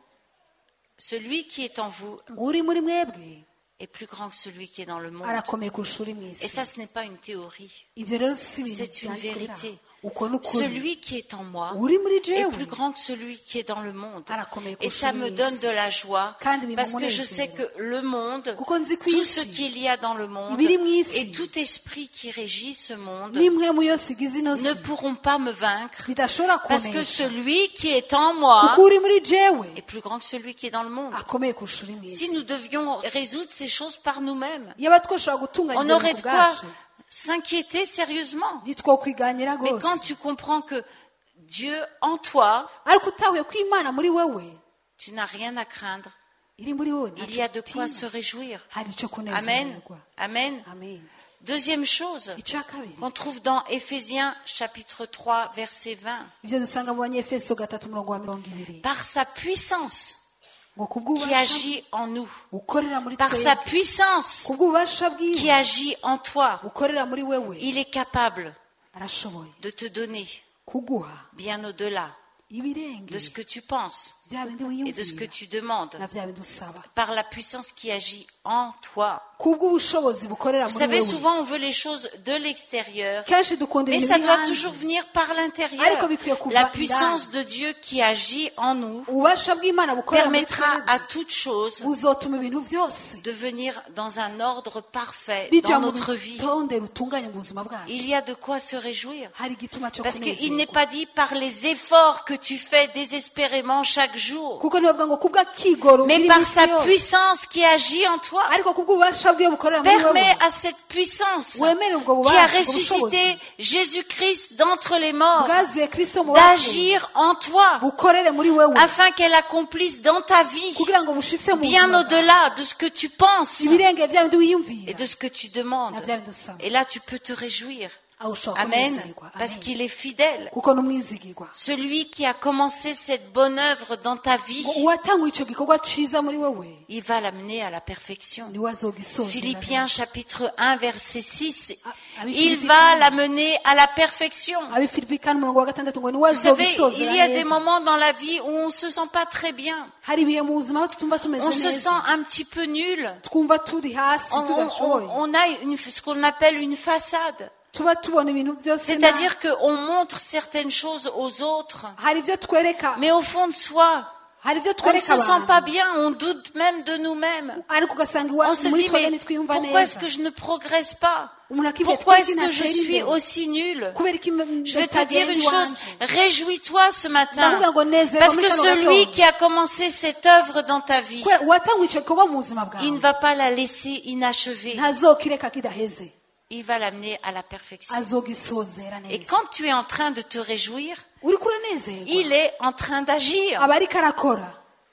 Speaker 2: Celui qui est en vous
Speaker 3: ngo uri muri mwebwe
Speaker 2: est plus grand que celui qui est dans le monde.
Speaker 3: arakomeye kurusha uri mu
Speaker 2: Et
Speaker 3: isi
Speaker 2: ça, ce n'est pas une théorie.
Speaker 3: ivyo rero si ibintu
Speaker 2: C'est une
Speaker 3: byanditswe
Speaker 2: vérité.
Speaker 3: biraho. uko ni ukuri
Speaker 2: Celui qui est en moi
Speaker 3: uri muri
Speaker 2: est
Speaker 3: jewe
Speaker 2: plus grand que celui qui est dans le monde.
Speaker 3: arakomeye
Speaker 2: Et
Speaker 3: kurusha
Speaker 2: ça
Speaker 3: uri
Speaker 2: me
Speaker 3: mu
Speaker 2: donne
Speaker 3: isi.
Speaker 2: de la joie
Speaker 3: Kandi bimuha
Speaker 2: parce que je sais
Speaker 3: umunezero.
Speaker 2: que le monde,
Speaker 3: kuko nzi ko
Speaker 2: tout ce
Speaker 3: isi
Speaker 2: qu'il y a dans le monde
Speaker 3: ibiri mu isi
Speaker 2: et tout esprit qui régit ce monde
Speaker 3: n'impwemu yose igize ino si
Speaker 2: ne pourront pas me vaincre
Speaker 3: bidashobora
Speaker 2: parce que
Speaker 3: kunesha
Speaker 2: celui qui est en moi
Speaker 3: kuko uri muri jewe
Speaker 2: est plus grand que celui qui est dans le monde.
Speaker 3: akomeye kurusha uri mu
Speaker 2: Si
Speaker 3: isi
Speaker 2: nous devions résoudre ces choses par nous-mêmes,
Speaker 3: yaba twoshobora gutunganya
Speaker 2: on
Speaker 3: ibintu
Speaker 2: aurait
Speaker 3: ku
Speaker 2: de quoi
Speaker 3: bwacu
Speaker 2: s'inquiéter sérieusement.
Speaker 3: ntitwokwiganyira
Speaker 2: Mais quand
Speaker 3: rwose
Speaker 2: tu comprends que Dieu en toi,
Speaker 3: ariko utahuye ko imana muri wewe
Speaker 2: tu n'as rien à craindre.
Speaker 3: iri muri wowe
Speaker 2: Il
Speaker 3: ntacyo
Speaker 2: y a de quoi se
Speaker 3: utinya.
Speaker 2: réjouir.
Speaker 3: hari icyo
Speaker 2: Amen.
Speaker 3: kunezererwa
Speaker 2: Amen.
Speaker 3: amen
Speaker 2: Deuxième chose
Speaker 3: icya kabiri
Speaker 2: qu'on trouve dans Éphésiens chapitre trois verset vingt.
Speaker 3: ibyo dusanga mu banyefeso gatatu umurongo wa mirongo ibiri
Speaker 2: Par sa puissance
Speaker 3: ngo
Speaker 2: qui
Speaker 3: kubw'ububasha
Speaker 2: agit en nous.
Speaker 3: bukorera muri
Speaker 2: Par sa
Speaker 3: twebwe
Speaker 2: puissance
Speaker 3: kubw'ububasha
Speaker 2: qui
Speaker 3: bwiwe
Speaker 2: agit en toi.
Speaker 3: bukorera muri wewe
Speaker 2: Il est capable
Speaker 3: arashoboye
Speaker 2: de te donner
Speaker 3: kuguha
Speaker 2: bien au-delà
Speaker 3: ibirenge
Speaker 2: de ce que tu penses
Speaker 3: bya bindi
Speaker 2: et de ce que
Speaker 3: wiyumvira
Speaker 2: tu demandes.
Speaker 3: na bya bindi usaba
Speaker 2: Par la puissance qui agit en toi.
Speaker 3: kubw'ubushobozi bukorera
Speaker 2: Vous
Speaker 3: muri
Speaker 2: savez,
Speaker 3: wewe
Speaker 2: souvent on veut les choses de l'extérieur,
Speaker 3: kenshi dukunda
Speaker 2: mais
Speaker 3: ibintu
Speaker 2: ça
Speaker 3: biri
Speaker 2: doit
Speaker 3: hanze
Speaker 2: toujours venir par l'intérieur.
Speaker 3: Ariko bikwiye kuva
Speaker 2: La
Speaker 3: indani.
Speaker 2: puissance de Dieu qui agit en nous
Speaker 3: ububasha bw'imana bukorera muri
Speaker 2: permettra
Speaker 3: twebwe
Speaker 2: à toute chose
Speaker 3: buzotuma ibintu byose
Speaker 2: de venir dans un ordre parfait
Speaker 3: bijya
Speaker 2: dans
Speaker 3: mu
Speaker 2: notre vie.
Speaker 3: rutonde rutunganye mu buzima bwacu
Speaker 2: Il y a de quoi se réjouir.
Speaker 3: hari igituma cyo
Speaker 2: Parce qu'il n'est
Speaker 3: kunezerwa
Speaker 2: pas dit par les efforts que tu fais désespérément chaque jour,
Speaker 3: kuko nibavuga ngo kubw'akigoro
Speaker 2: mais
Speaker 3: uri
Speaker 2: par
Speaker 3: iminsi
Speaker 2: sa
Speaker 3: yose.
Speaker 2: puissance qui agit en toi.
Speaker 3: ariko kubw'ububasha bwiwe bukorera muri
Speaker 2: Permet
Speaker 3: wewe
Speaker 2: à cette puissance
Speaker 3: wemere ubwo
Speaker 2: qui a
Speaker 3: bubasha ubwo bushobozi
Speaker 2: ressuscité Jésus-Christ d'entre les morts
Speaker 3: bwazuye kristo mu bapfuye
Speaker 2: d'agir en toi
Speaker 3: bukorere muri wewe
Speaker 2: afin qu'elle accomplisse dans ta vie
Speaker 3: kugira ngo bushitse mu
Speaker 2: bien
Speaker 3: buzima
Speaker 2: au-delà de ce que tu penses
Speaker 3: ibirenge bya bindi
Speaker 2: et
Speaker 3: wiyumvira
Speaker 2: de ce que tu
Speaker 3: na
Speaker 2: demandes.
Speaker 3: bya bindi usaba
Speaker 2: Et là, tu peux te réjouir.
Speaker 3: aho ushobora
Speaker 2: Amen.
Speaker 3: kunezerwa
Speaker 2: Parce
Speaker 3: Amen.
Speaker 2: qu'il est fidèle.
Speaker 3: kuko ni umwizigirwa
Speaker 2: Celui qui a commencé cette bonne œuvre dans ta vie,
Speaker 3: ngo uwatanga icyo gikorwa ciza muri wewe
Speaker 2: il va l'amener à la perfection.
Speaker 3: niwe azogisozera
Speaker 2: Philippiens
Speaker 3: neza.
Speaker 2: chapitre un verset six,
Speaker 3: Ah, avec
Speaker 2: il
Speaker 3: Philippiens.
Speaker 2: va l'amener à la perfection.
Speaker 3: abifilipi kandi umurongo wa gatandatu ngo niwe
Speaker 2: Vous savez,
Speaker 3: azogisozera
Speaker 2: il y a des
Speaker 3: neza
Speaker 2: moments dans la vie où on se sent pas très bien.
Speaker 3: hari ibihe mu buzima aho tutumva tumeze
Speaker 2: On se sent
Speaker 3: neza
Speaker 2: un petit peu nul.
Speaker 3: twumva turi hasi
Speaker 2: On, on-
Speaker 3: tudashoboye
Speaker 2: on a une, ce qu'on appelle une façade.
Speaker 3: tuba tubona ibintu byose
Speaker 2: C'est-à-dire qu'on montre certaines choses aux autres.
Speaker 3: hari ibyo twereka
Speaker 2: Mais au fond de soi,
Speaker 3: hari ibyo
Speaker 2: on ne
Speaker 3: twereka
Speaker 2: se sent pas
Speaker 3: abantu
Speaker 2: bien, on doute même de nous-mêmes.
Speaker 3: ariko ugasanga iwa-
Speaker 2: On se
Speaker 3: muri
Speaker 2: dit,
Speaker 3: twebwe
Speaker 2: mais
Speaker 3: ntitwiyumva
Speaker 2: pourquoi est-ce
Speaker 3: neza
Speaker 2: que je ne progresse pas?
Speaker 3: umuntu akibwira ati,
Speaker 2: Pourquoi
Speaker 3: "Kuki
Speaker 2: est-ce que je
Speaker 3: natera
Speaker 2: suis
Speaker 3: imbere?
Speaker 2: aussi nulle?"
Speaker 3: kubera iki m-
Speaker 2: Je vais te dire
Speaker 3: bitagenda
Speaker 2: une chose,
Speaker 3: iwanje?"
Speaker 2: réjouis-toi ce matin.
Speaker 3: Ndavuga ngo nezerwa
Speaker 2: Parce
Speaker 3: muri
Speaker 2: que
Speaker 3: kano
Speaker 2: celui
Speaker 3: gatondo.
Speaker 2: qui a commencé cette œuvre dans ta vie,
Speaker 3: Kubera uwatanga icyo gikorwa mu buzima
Speaker 2: il ne
Speaker 3: bwawe
Speaker 2: va pas la laisser inachevée.
Speaker 3: ntazokireka kidaheze
Speaker 2: Il va l'amener à la perfection.
Speaker 3: azogisozera
Speaker 2: Et
Speaker 3: neza
Speaker 2: quand tu es en train de te réjouir,
Speaker 3: uriko uranezerwa
Speaker 2: il est en train d'agir.
Speaker 3: aba ariko arakora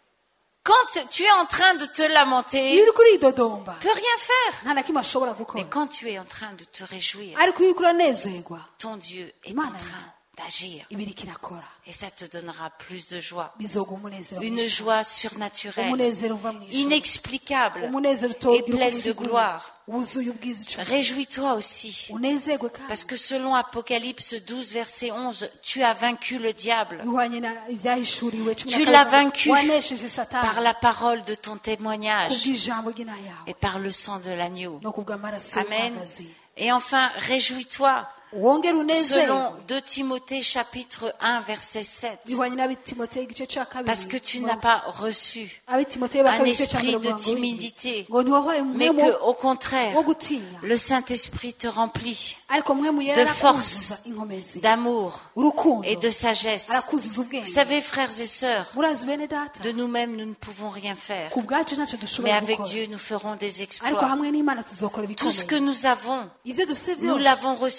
Speaker 2: Quand tu es en train de te
Speaker 3: iyo
Speaker 2: lamenter,
Speaker 3: uriko uridodomba
Speaker 2: tu peux rien faire.
Speaker 3: nta na kimwe ashobora gukora
Speaker 2: Mais quand tu es en train de te réjouir,
Speaker 3: ariko iyo uriko uranezerwa
Speaker 2: ton Dieu est en
Speaker 3: Imana
Speaker 2: train d'agir.
Speaker 3: iba iriko irakora
Speaker 2: Et ça te donnera plus de joie.
Speaker 3: bizoguha umunezero
Speaker 2: Une
Speaker 3: mwinshi.
Speaker 2: joie surnaturelle,
Speaker 3: umunezero uva mu ijuru
Speaker 2: inexplicable
Speaker 3: umunezero
Speaker 2: et
Speaker 3: utogira
Speaker 2: pleine de
Speaker 3: ugusigura
Speaker 2: gloire.
Speaker 3: wuzuye ubwiza icyo
Speaker 2: Réjouis-toi aussi.
Speaker 3: unezerwe kandi
Speaker 2: Parce que selon Apocalypse douze, verset onze, tu as vaincu le diable
Speaker 3: bihwanye na ibyahishuriwe cumi na
Speaker 2: Tu
Speaker 3: kane,
Speaker 2: l'as vaincu
Speaker 3: wanesheje satani
Speaker 2: par la parole de ton témoignage
Speaker 3: kubw'ijambo ry'inama yawe
Speaker 2: et par le sang de l'agneau.
Speaker 3: no kubw'amaraso
Speaker 2: Amen.
Speaker 3: y'umwagazi
Speaker 2: Et enfin, réjouis-toi
Speaker 3: wongere unezerwe
Speaker 2: selon deux Timothée chapitre un, verset sept.
Speaker 3: bihwanye n'abitimoteyo igice cya kabiri
Speaker 2: Parce que tu n'as pas reçu
Speaker 3: abitimoteyo ba
Speaker 2: un
Speaker 3: kabiri igice cya
Speaker 2: esprit
Speaker 3: mirongo
Speaker 2: de
Speaker 3: irindwi
Speaker 2: timidité,
Speaker 3: ngo ntiwabaye
Speaker 2: mais
Speaker 3: umwe
Speaker 2: que, au contraire,
Speaker 3: wo gutinya
Speaker 2: le Saint-Esprit te remplit
Speaker 3: ariko mwe mu
Speaker 2: de
Speaker 3: yera
Speaker 2: force,
Speaker 3: arakuzuza inkomezi
Speaker 2: d'amour
Speaker 3: urukundo
Speaker 2: et de sagesse.
Speaker 3: arakuzuza
Speaker 2: Vous
Speaker 3: ubwenge
Speaker 2: savez, frères et sœurs,
Speaker 3: murazi bene data
Speaker 2: de nous-mêmes, nous ne pouvons rien faire.
Speaker 3: ku bwacu ntacyo
Speaker 2: Mais
Speaker 3: dushobora
Speaker 2: avec
Speaker 3: gukora
Speaker 2: Dieu, nous ferons des
Speaker 3: ariko
Speaker 2: exploits.
Speaker 3: hamwe n'imana tuzokora
Speaker 2: Tout ce que
Speaker 3: ibikomeye
Speaker 2: nous avons,
Speaker 3: ibyo dufite
Speaker 2: nous
Speaker 3: byose
Speaker 2: l'avons reçu de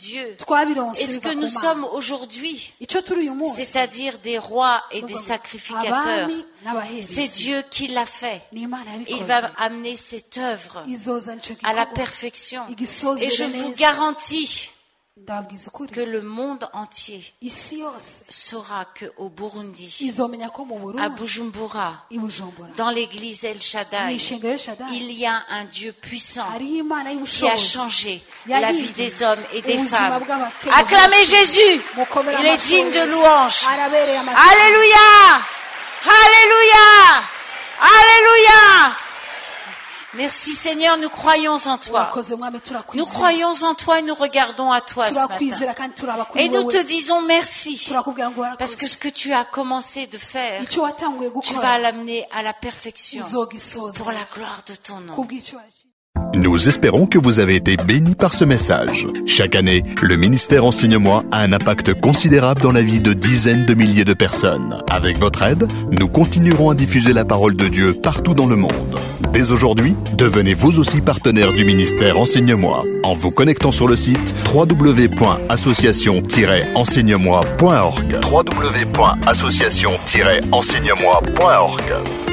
Speaker 2: Dieu.
Speaker 3: twabironse
Speaker 2: Et ce que
Speaker 3: biva
Speaker 2: nous
Speaker 3: ku Mana.
Speaker 2: sommes aujourd'hui,
Speaker 3: Ico turi uyu munsi
Speaker 2: c'est-à-dire des rois et des
Speaker 3: Abami
Speaker 2: sacrificateurs,
Speaker 3: n'abaherezi.
Speaker 2: c'est Dieu qui l'a fait.
Speaker 3: Ni Imana
Speaker 2: Il
Speaker 3: yabikoze.
Speaker 2: va amener cette œuvre
Speaker 3: Izoza nico
Speaker 2: à la
Speaker 3: gikorwa.
Speaker 2: perfection.
Speaker 3: Igisozere
Speaker 2: Et je vous
Speaker 3: neza.
Speaker 2: garantis
Speaker 3: ndababwiza ukuri
Speaker 2: que le monde entier
Speaker 3: isi yose
Speaker 2: saura qu'au Burundi,
Speaker 3: izomenya ko mu
Speaker 2: à
Speaker 3: Burundi
Speaker 2: Bujumbura,
Speaker 3: i Bujumbura
Speaker 2: dans l'église El Shaddai,
Speaker 3: mw'ishengero Shaddai
Speaker 2: il y a un Dieu puissant
Speaker 3: hariho Imana
Speaker 2: qui a
Speaker 3: y'ubushobozi
Speaker 2: changé
Speaker 3: Yahinduye
Speaker 2: la vie des hommes et des
Speaker 3: ubuzima
Speaker 2: femmes.
Speaker 3: bw'abakenyezi
Speaker 2: Acclamez Jésus.
Speaker 3: Mukomere
Speaker 2: Il est
Speaker 3: amashyi
Speaker 2: digne de
Speaker 3: Yesu.
Speaker 2: louange.
Speaker 3: arabereye amashyi.
Speaker 2: Alléluia. Alléluia. Alléluia. Merci Seigneur, nous croyons en toi.
Speaker 3: Urakoze Mwami,
Speaker 2: Nous
Speaker 3: turakwizera.
Speaker 2: croyons en toi et nous regardons à toi ce matin.
Speaker 3: turakwizera kandi turaba kuri
Speaker 2: Et nous te
Speaker 3: wowe
Speaker 2: disons merci.
Speaker 3: turakubwira ngo
Speaker 2: Parce que
Speaker 3: warakoze
Speaker 2: ce que tu as commencé de faire,
Speaker 3: icyo watanguye
Speaker 2: tu
Speaker 3: gukora
Speaker 2: vas l'amener à la perfection
Speaker 3: uzogisoza
Speaker 2: pour la gloire de ton nom.
Speaker 3: kubw'icyo
Speaker 4: Nous espérons que vous avez été bénis par ce message. Chaque année, le ministère Enseigne-moi a un impact considérable dans la vie de dizaines de milliers de personnes. Avec votre aide, nous continuerons à diffuser la parole de Dieu partout dans le monde. Dès aujourd'hui, devenez vous aussi partenaire du ministère Enseigne-moi en vous connectant sur le site w w w point association tiret enseigne moi point org. w w w point association tiret enseigne moi point org.